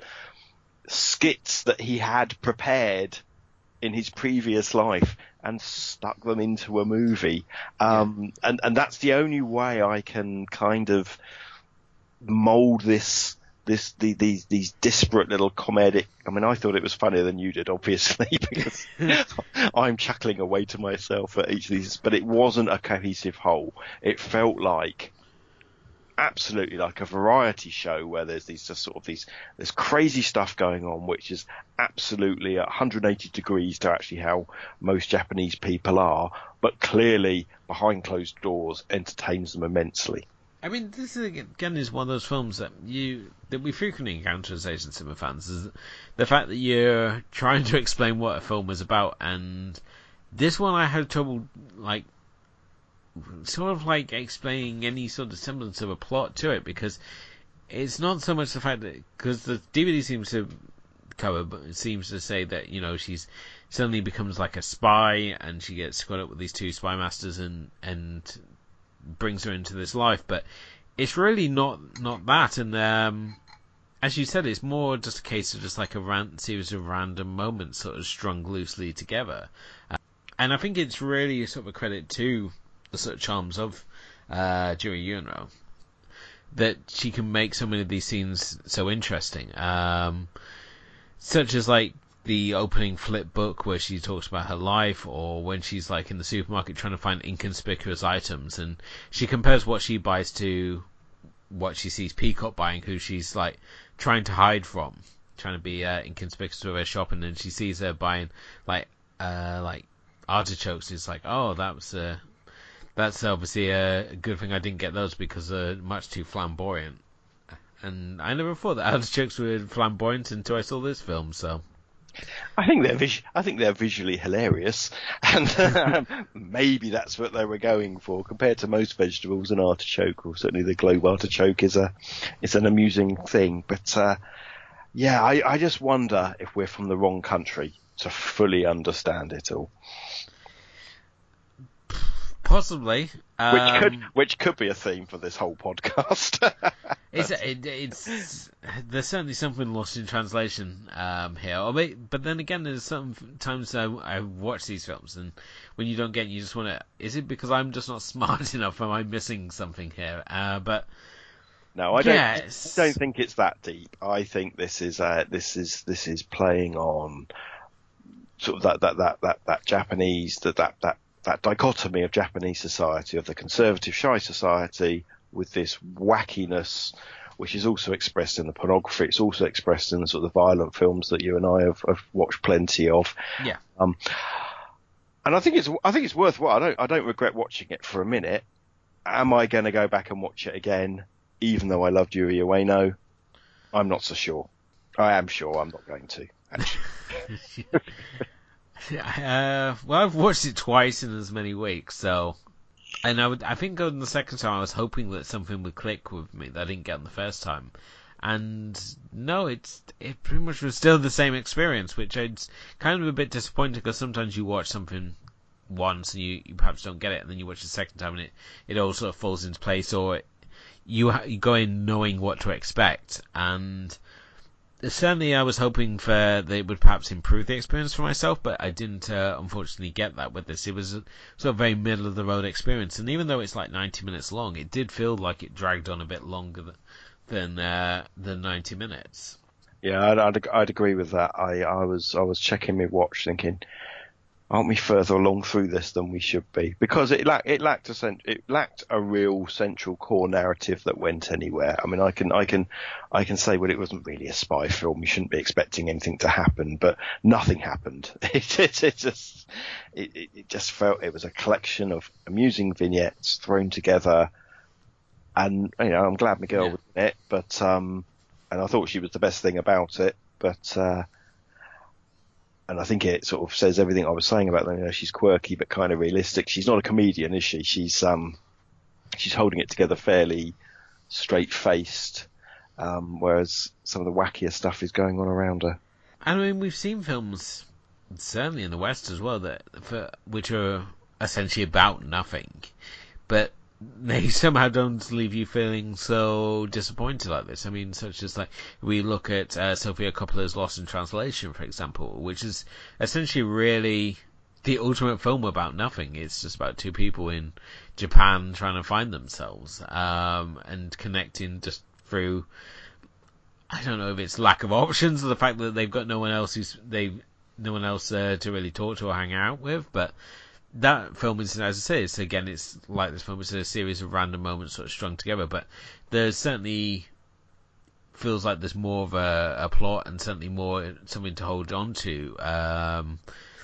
skits that he had prepared in his previous life and stuck them into a movie. Um, yeah. and, and that's the only way I can kind of mold this, this, the, these, these disparate little comedic. I mean, I thought it was funnier than you did, obviously, because I'm chuckling away to myself at each of these, but it wasn't a cohesive whole. It felt like, absolutely like a variety show where there's these just sort of these there's crazy stuff going on, which is absolutely one hundred eighty degrees to actually how most Japanese people are, but clearly behind closed doors entertains them immensely. I mean, this is, again is one of those films that you that we frequently encounter as Asian cinema fans, is the fact that you're trying to explain what a film is about, and this one I had trouble like sort of like explaining any sort of semblance of a plot to it, because it's not so much the fact that, because the D V D seems to cover, but it seems to say that, you know, she's suddenly becomes like a spy and she gets caught up with these two spy masters and and brings her into this life, but it's really not not that. And um as you said, it's more just a case of just like a rant series of random moments sort of strung loosely together, uh, and I think it's really sort of a credit to the sort of charms of uh, Juri Ueno that she can make so many of these scenes so interesting, um, such as like the opening flip book where she talks about her life, or when she's like in the supermarket trying to find inconspicuous items, and she compares what she buys to what she sees Peacock buying, who she's like trying to hide from, trying to be uh, inconspicuous with her shopping, and she sees her buying like uh, like artichokes. It's like, oh, that was a uh, That's obviously a good thing I didn't get those because they're much too flamboyant. and I never thought that artichokes were flamboyant until I saw this film. So I think they're vis- I think they're visually hilarious, and um, maybe that's what they were going for. Compared to most vegetables, an artichoke, or certainly the globe artichoke, is a is an amusing thing. But uh, yeah, I, I just wonder if we're from the wrong country to fully understand it all. Possibly, um, which could which could be a theme for this whole podcast. it's it, it's there's certainly something lost in translation um, here. Or maybe, but then again, there's sometimes I, I watch these films, and when you don't get, it, you just want to. Is it because I'm just not smart enough? Am I missing something here? Uh, but no, I don't. yes. I don't think it's that deep. I think this is uh, this is this is playing on sort of that that that that, that Japanese that that that. that dichotomy of Japanese society, of the conservative shy society, with this wackiness, which is also expressed in the pornography. It's also expressed in the sort of violent films that you and I have, have watched plenty of. Yeah. Um, and I think it's I think it's worthwhile. I don't I don't regret watching it for a minute. Am I going to go back and watch it again, even though I loved Yuri Ueno? I'm not so sure. I am sure I'm not going to, actually. Uh, well, I've watched it twice in as many weeks, so, and I would, I think on the second time I was hoping that something would click with me that I didn't get on the first time, and no, it's it pretty much was still the same experience, which it's kind of a bit disappointing because sometimes you watch something once and you, you perhaps don't get it, and then you watch it the second time and it, it all sort of falls into place, or it, you you go in knowing what to expect, and. Certainly, I was hoping for they would perhaps improve the experience for myself, but I didn't uh, unfortunately get that with this. It was a sort of very middle of the road experience, and even though it's like ninety minutes long, it did feel like it dragged on a bit longer than uh, than ninety minutes. Yeah, I'd, I'd I'd agree with that. I I was I was checking my watch, thinking, aren't we further along through this than we should be? Because it lacked it lacked a cent- it lacked a real central core narrative that went anywhere. I mean, I can I can I can say, well, it wasn't really a spy film. You shouldn't be expecting anything to happen, but nothing happened. It it, it just it, it just felt it was a collection of amusing vignettes thrown together, and you know, I'm glad Miguel Yeah. was in it, but um, and I thought she was the best thing about it, but. Uh, And I think it sort of says everything I was saying about them. You know, she's quirky but kind of realistic. She's not a comedian, is she? She's um, she's holding it together fairly straight-faced, um, whereas some of the wackier stuff is going on around her. I mean, we've seen films, certainly in the West as well, that for, which are essentially about nothing, but they somehow don't leave you feeling so disappointed like this. I mean, such as like we look at uh, Sofia Coppola's Lost in Translation, for example, which is essentially really the ultimate film about nothing. It's just about two people in Japan trying to find themselves um, and connecting just through. I don't know if it's lack of options or the fact that they've got no one else who's they no one else uh, to really talk to or hang out with, but. That film is, as I say, it's, again, it's like this film. It's a series of random moments sort of strung together, but there's certainly feels like there's more of a, a plot and certainly more something to hold on to, um,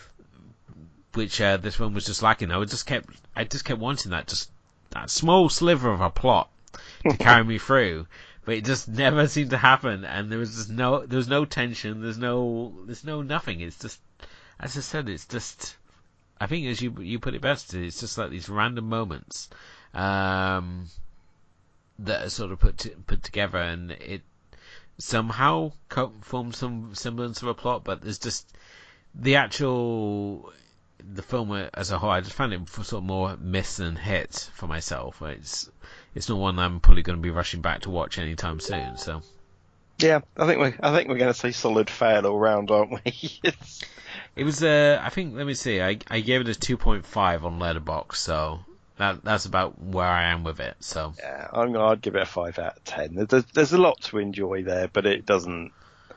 which uh, this film was just lacking. I just kept, I just kept wanting that, just that small sliver of a plot to carry me through, but it just never seemed to happen. And there was just no, there was no tension. There's no, there's no nothing. It's just, as I said, it's just. I think, as you you put it best, it's just like these random moments um, that are sort of put to, put together, and it somehow co- forms some semblance of a plot. But there's just the actual the film as a whole. I just found it sort of more miss than hit for myself. It's it's not one I'm probably going to be rushing back to watch anytime soon. So yeah, I think we I think we're going to say solid fail all round, aren't we? It's... It was, uh, I think, let me see, I, I gave it a two point five on Letterboxd, so that that's about where I am with it, so. Yeah, I'm gonna, I'd give it a five out of ten. There's, there's a lot to enjoy there, but it doesn't,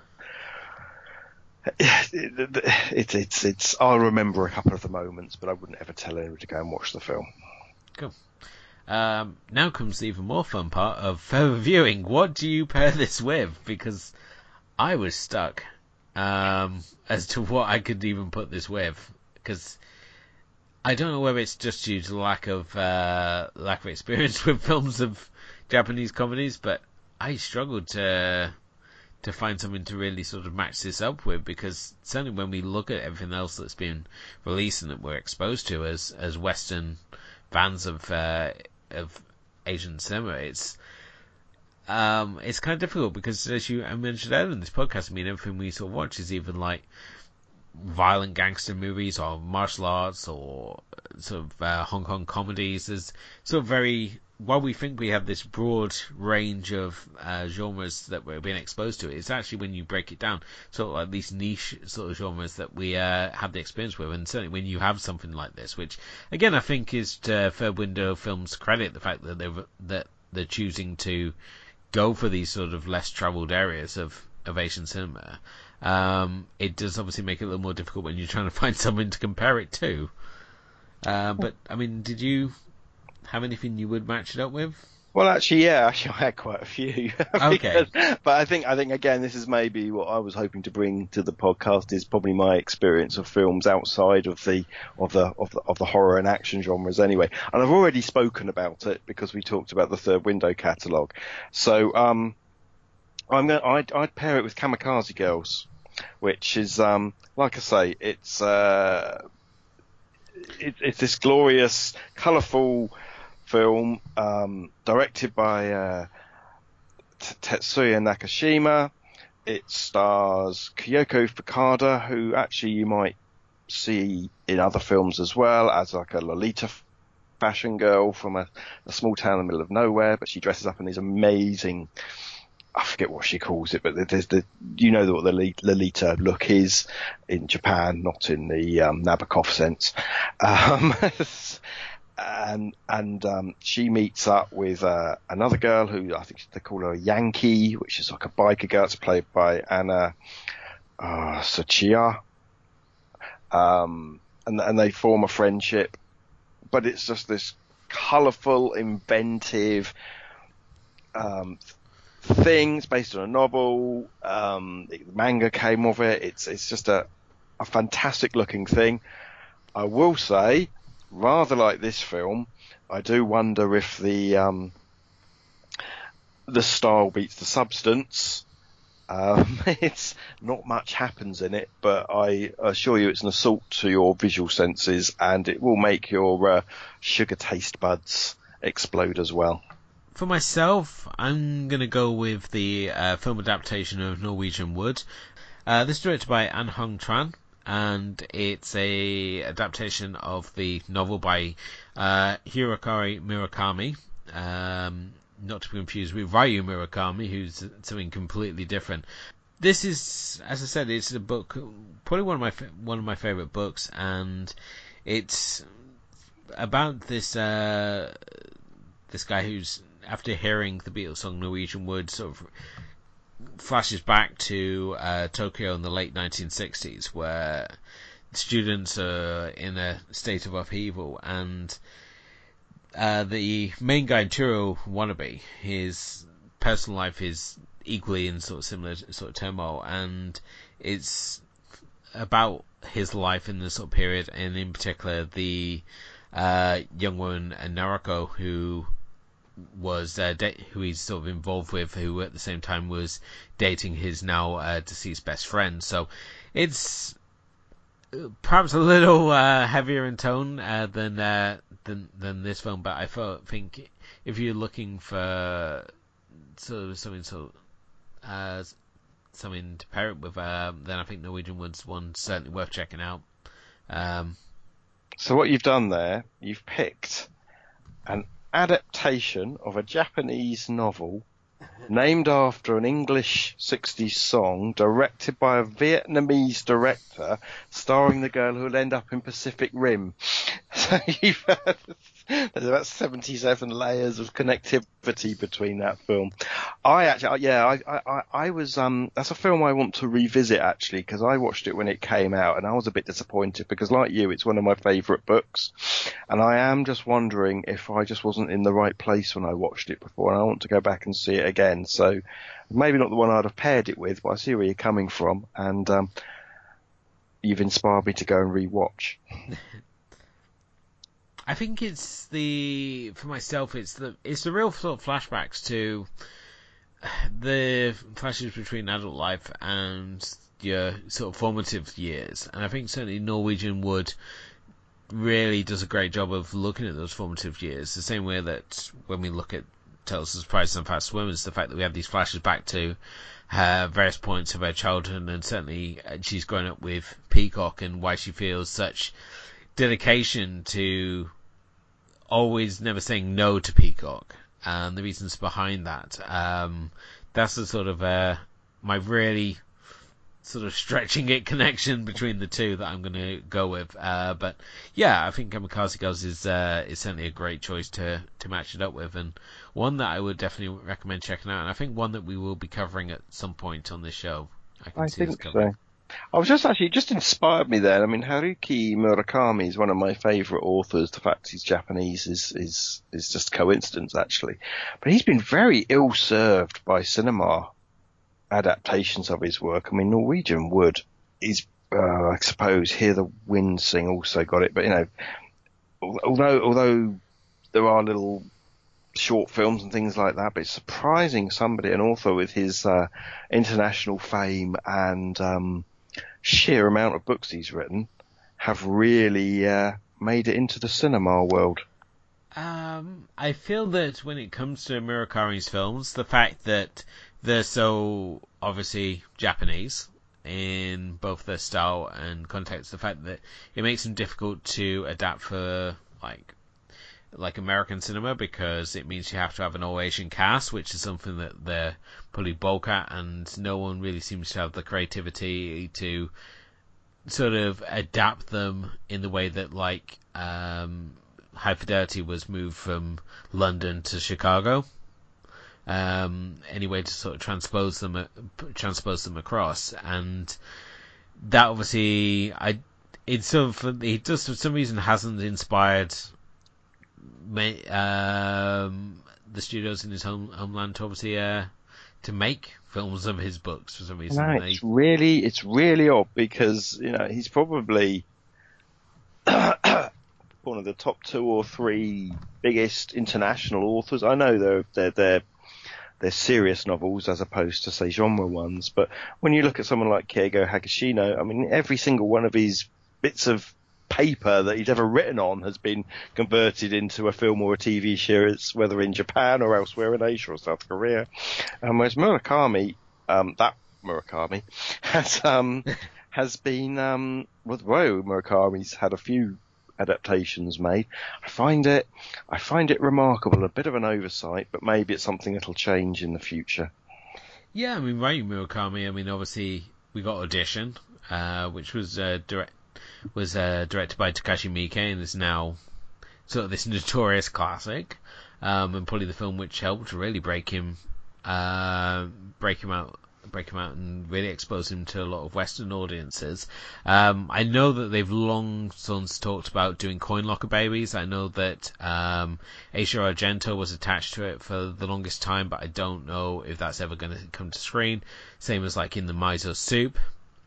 it, it, it's, it's, I'll remember a couple of the moments, but I wouldn't ever tell anyone to go and watch the film. Cool. Um, now comes the even more fun part of further viewing. What do you pair this with? Because I was stuck. Um, as to what I could even put this with, because I don't know whether it's just due to lack of uh, lack of experience with films of Japanese comedies, but I struggled to to find something to really sort of match this up with, because certainly when we look at everything else that's been released and that we're exposed to as as Western fans of uh, of Asian cinema, it's um it's kind of difficult, because as you I mentioned earlier in this podcast, I mean, everything we sort of watch is either like violent gangster movies or martial arts or sort of uh, Hong Kong comedies. There's sort of very, while we think we have this broad range of uh, genres that we're being exposed to, it's actually, when you break it down, sort of like these niche sort of genres that we uh, have the experience with. And certainly when you have something like this, which again I think is to Third Window Films' credit, the fact that they've that they're choosing to go for these sort of less travelled areas of, of Asian cinema. Um, it does obviously make it a little more difficult when you're trying to find something to compare it to. Uh, but, I mean, did you have anything you would match it up with? Well, actually, yeah, actually, I had quite a few. Okay. Because, but I think, I think again, this is maybe what I was hoping to bring to the podcast, is probably my experience of films outside of the of the of the, of the horror and action genres, anyway. And I've already spoken about it because we talked about the Third Window catalogue. So, um, I'm gonna, I'd, I'd pair it with Kamikaze Girls, which is, um, like I say, it's uh, it, it's this glorious, colourful film, um, directed by uh, Tetsuya Nakashima. It stars Kyoko Fukuda, who actually you might see in other films as well, as like a Lolita fashion girl from a, a small town in the middle of nowhere, but she dresses up in these amazing, I forget what she calls it, but there's the, you know what the Lolita look is in Japan, not in the um, Nabokov sense. Um, and and um, she meets up with uh, another girl who I think they call her a Yankee, which is like a biker girl. It's played by Anna uh, Tsuchiya. Um, and, and they form a friendship, but it's just this colourful, inventive um things based on a novel. Um, the manga came of it. It's it's just a, a fantastic looking thing. I will say, rather like this film, I do wonder if the um, the style beats the substance. Um, it's not much happens in it, but I assure you it's an assault to your visual senses, and it will make your uh, sugar taste buds explode as well. For myself, I'm going to go with the uh, film adaptation of Norwegian Wood. Uh, this is directed by An Hong Tran, and it's a adaptation of the novel by uh, Hirokari Murakami, um, not to be confused with Ryu Murakami, who's something completely different. This is, as I said, it's a book, probably one of my one of my favorite books, and it's about this uh, this guy who's, after hearing the Beatles song Norwegian Wood, sort of flashes back to uh, Tokyo in the late nineteen sixties, where students are in a state of upheaval, and uh, the main guy, Turo Wannabe, his personal life is equally in sort of similar sort of turmoil, and it's about his life in this sort of period, and in particular the uh, young woman Narako, who was uh, da- who he's sort of involved with, who at the same time was dating his now uh, deceased best friend. So it's perhaps a little uh, heavier in tone uh, than uh, than than this film, but I felt, think if you're looking for sort of something sort of, uh, something to pair it with, uh, then I think Norwegian Wood's one certainly worth checking out. Um, so what you've done there, you've picked an adaptation of a Japanese novel named after an English sixties song, directed by a Vietnamese director, starring the girl who'll end up in Pacific Rim. So you've had, there's about seventy-seven layers of connectivity between that film. I actually, yeah, I, I, I was, um, that's a film I want to revisit actually, because I watched it when it came out and I was a bit disappointed because, like you, it's one of my favourite books, and I am just wondering if I just wasn't in the right place when I watched it before, and I want to go back and see it again. So maybe not the one I'd have paired it with, but I see where you're coming from, and um, you've inspired me to go and re-watch. I think it's the, for myself, it's the it's the real sort of flashbacks to the flashes between adult life and your sort of formative years, and I think certainly Norwegian Wood really does a great job of looking at those formative years, the same way that when we look at Tales of Surprise and Fast Swimmers, the fact that we have these flashes back to her various points of her childhood, and certainly she's grown up with Peacock and why she feels such dedication to always never saying no to Peacock, and the reasons behind that. Um, that's the sort of uh, my really sort of stretching it connection between the two that I'm going to go with. Uh, but yeah, I think Kamikaze Girls is uh, is certainly a great choice to, to match it up with, and one that I would definitely recommend checking out, and I think one that we will be covering at some point on this show. I, can I see think so. I was just actually just inspired me there. I mean, Haruki Murakami is one of my favourite authors. The fact he's Japanese is is is just coincidence, actually. But he's been very ill served by cinema adaptations of his work. I mean, Norwegian Wood is, uh, I suppose, Hear the Wind Sing also got it. But you know, although although there are little short films and things like that, but it's surprising somebody, an author with his uh, international fame and um, sheer amount of books he's written, have really uh, made it into the cinema world. Um, I feel that when it comes to Murakami's films, the fact that they're so obviously Japanese in both their style and context, the fact that it makes them difficult to adapt for like like American cinema, because it means you have to have an all Asian cast, which is something that they're probably bulk at, and no one really seems to have the creativity to sort of adapt them in the way that like um, High Fidelity was moved from London to Chicago. Um, any way to sort of transpose them, uh, transpose them across, and that obviously, I, it's sort of, it just for some reason hasn't inspired um, the studios in his home homeland to obviously uh, to make films of his books for some reason. No, it's they... really, it's really odd, because you know he's probably one of the top two or three biggest international authors. I know they're they're they're they're serious novels as opposed to, say, genre ones. But when you look at someone like Keigo Higashino, I mean, every single one of his bits of paper that he's ever written on has been converted into a film or a T V series, whether in Japan or elsewhere in Asia or South Korea. Um, whereas Murakami, um, that Murakami, has um, has been, um, well, whoa, Murakami's had a few adaptations made. I find it, I find it remarkable, a bit of an oversight, but maybe it's something that'll change in the future. Yeah, I mean, right, Murakami. I mean, obviously we got Audition, uh, which was uh, direct was uh, directed by Takashi Miike, and is now sort of this notorious classic, um, and probably the film which helped really break him, uh, break him out. break him out and really expose him to a lot of Western audiences. Um, I know that they've long since talked about doing Coin Locker Babies. I know that um, Asia Argento was attached to it for the longest time, but I don't know if that's ever going to come to screen. Same as like in the Miso Soup.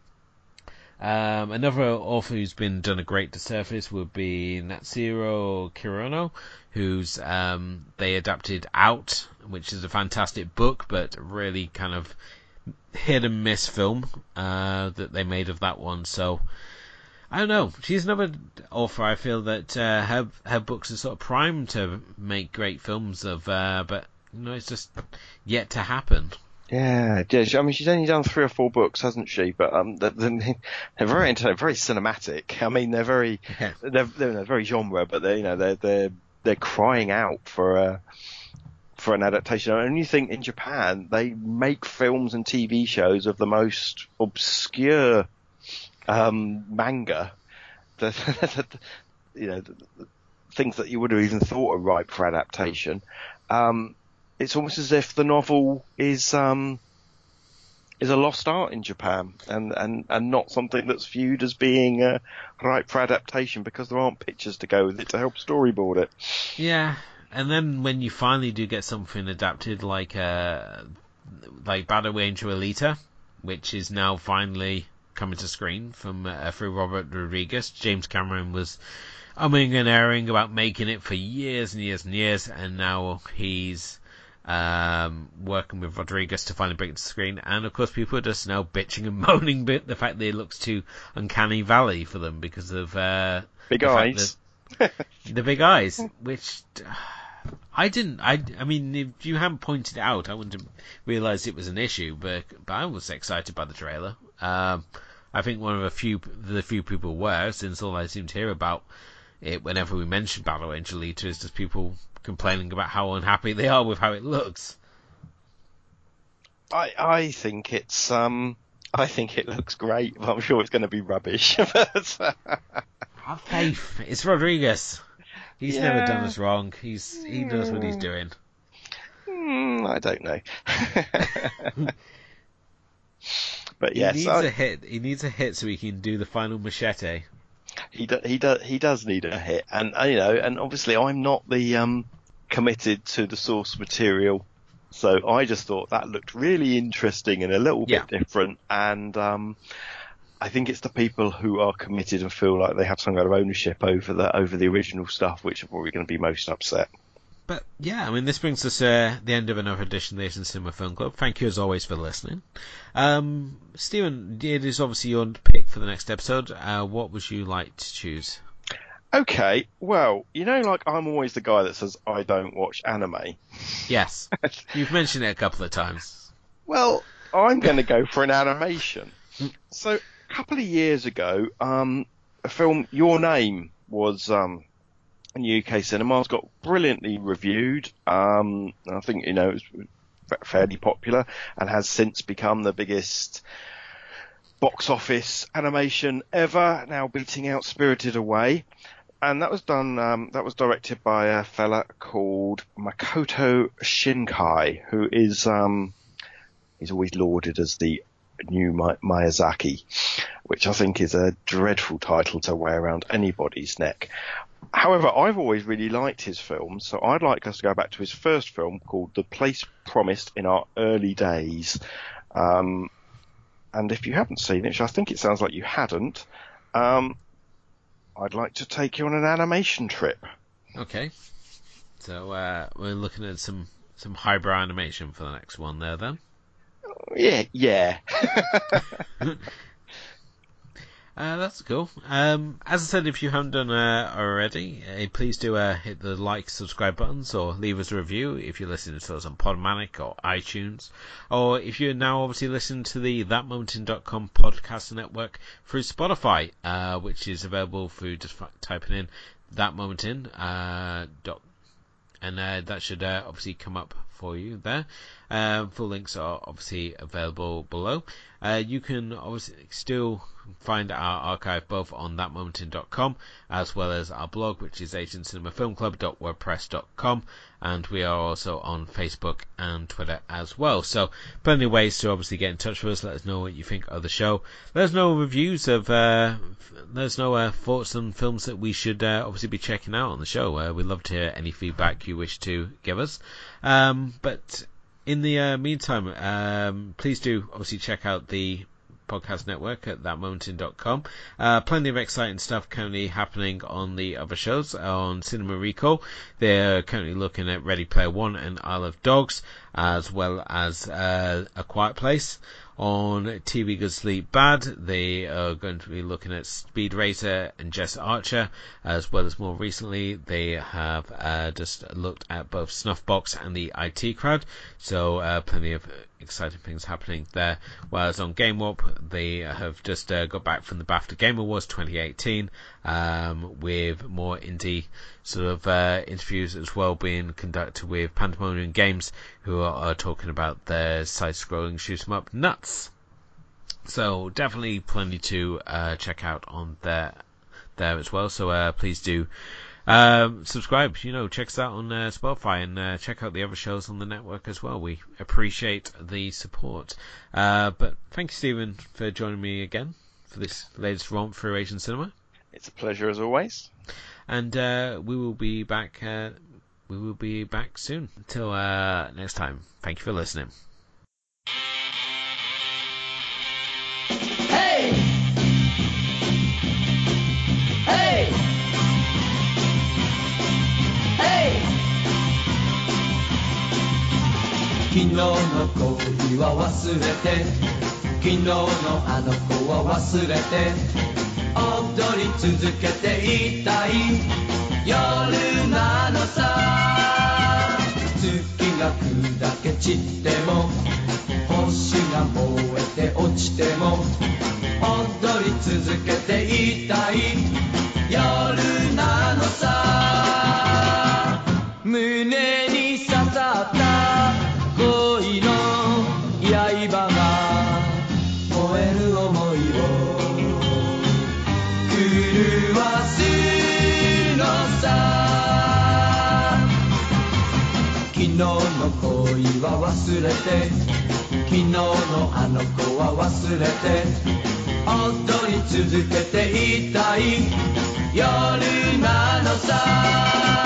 Um, another author who's been done a great disservice would be Natsuhiro Kirono, who's um, they adapted Out, which is a fantastic book, but really kind of hit and miss film uh, that they made of that one. So I don't know. She's another author I feel that uh, her her books are sort of primed to make great films of, uh, but you know, it's just yet to happen. Yeah, yeah. I mean, she's only done three or four books, hasn't she? But um, they're, they're very entertaining, very cinematic. I mean, they're very, yeah. they're, they're very genre, but they, you know, they're they're they're crying out for a. for an adaptation. And you think in Japan, they make films and T V shows of the most obscure um, manga, that, that, you know, the, the things that you would have even thought are ripe for adaptation. Um, it's almost as if the novel is um, is a lost art in Japan, and, and, and not something that's viewed as being uh, ripe for adaptation, because there aren't pictures to go with it to help storyboard it. Yeah. And then when you finally do get something adapted like uh, like Battle Angel Alita, which is now finally coming to screen from uh, through Robert Rodriguez, James Cameron was umming and erring about making it for years and years and years, and now he's um, working with Rodriguez to finally bring it to the screen, and of course people are just now bitching and moaning bit the fact that it looks too Uncanny Valley for them because of uh, big the eyes, that, the big eyes, which I didn't. I, I mean, if you hadn't pointed it out, I wouldn't have realised it was an issue. But, but I was excited by the trailer. Um, I think one of the few the few people were, since all I seem to hear about it whenever we mention Battle Angel Alita is just people complaining about how unhappy they are with how it looks. I I think it's um I think it looks great, but I'm sure it's going to be rubbish. But, have faith. It's Rodriguez. He's yeah. never done us wrong. He's he knows what he's doing. Mm, I don't know. But yes, he needs I, a hit. He needs a hit so he can do the final machete. He do, he does he does need a hit, and uh, you know, and obviously I'm not the um committed to the source material, so I just thought that looked really interesting and a little bit yeah. different, and um. I think it's the people who are committed and feel like they have some kind of ownership over the over the original stuff, which are probably going to be most upset. But yeah, I mean, this brings us uh, the end of another edition of the Asian Cinema Film Club. Thank you as always for listening. Um, Stephen, it is obviously your pick for the next episode. Uh, what would you like to choose? Okay, well, you know, like I'm always the guy that says I don't watch anime. Yes, you've mentioned it a couple of times. Well, I'm going to go for an animation. So. A couple of years ago, um, a film, Your Name, was um, in U K cinemas, got brilliantly reviewed. Um, I think, you know, it was fairly popular and has since become the biggest box office animation ever, now beating out Spirited Away. And that was done, um, that was directed by a fella called Makoto Shinkai, who is, um, he's always lauded as the new Miyazaki, which I think is a dreadful title to wear around anybody's neck. However, I've always really liked his films, so I'd like us to go back to his first film called The Place Promised in Our Early Days. Um, and if you haven't seen it, which I think it sounds like you hadn't, um, I'd like to take you on an animation trip. Okay. So uh, we're looking at some, some highbrow animation for the next one there then. Yeah, yeah. uh, that's cool. Um, as I said, if you haven't done uh, already, uh, please do uh, hit the like, subscribe buttons, or leave us a review if you're listening to us on Podmanic or iTunes, or if you're now obviously listening to the that moment in dot com podcast network through Spotify, uh, which is available through just typing in that moment in uh, dot, and uh, that should uh, obviously come up for you there. Um, full links are obviously available below. Uh, you can obviously still find our archive both on that moment in dot com as well as our blog, which is asian cinema film club dot wordpress dot com, and we are also on Facebook and Twitter as well. So plenty of ways to obviously get in touch with us. Let us know what you think of the show. Let us know reviews of uh, let us know uh, thoughts on films that we should uh, obviously be checking out on the show. Uh, we'd love to hear any feedback you wish to give us. Um, but in the uh, meantime, um, please do obviously check out the podcast network at that moment in dot com. Uh, plenty of exciting stuff currently happening on the other shows. On Cinema Recall, they're currently looking at Ready Player One and Isle of Dogs, as well as uh, A Quiet Place. On T V Good Sleep Bad, they are going to be looking at Speed Racer and Jess Archer, as well as more recently they have uh, just looked at both Snuffbox and the I T Crowd, so uh, plenty of exciting things happening there. Whereas on Game Warp, they have just uh, got back from the BAFTA Game Awards twenty eighteen, um, with more indie sort of uh, interviews as well being conducted with Pandemonium Games, who are, are talking about their side-scrolling shoot-'em-up nuts. So definitely plenty to uh, check out on there there as well. So uh, please do um, subscribe. You know, check us out on uh, Spotify, and uh, check out the other shows on the network as well. We appreciate the support. Uh, but thank you, Stephen, for joining me again for this latest romp through Asian cinema. It's a pleasure as always. And uh, we will be back. Uh, we will be back soon. Until uh, next time. Thank you for listening. Hey! Hey! Hey! 昨日の恋は忘れて昨日のあの子は忘れて踊り続けていたい夜なのさ月が砕け散っても星が燃えて落ちても踊り続けていたい夜なのさ胸に刺さった恋の刃が燃える想いを狂わすのさ昨日の恋は忘れて昨日のあの子は忘れて踊り続けていたい夜なのさ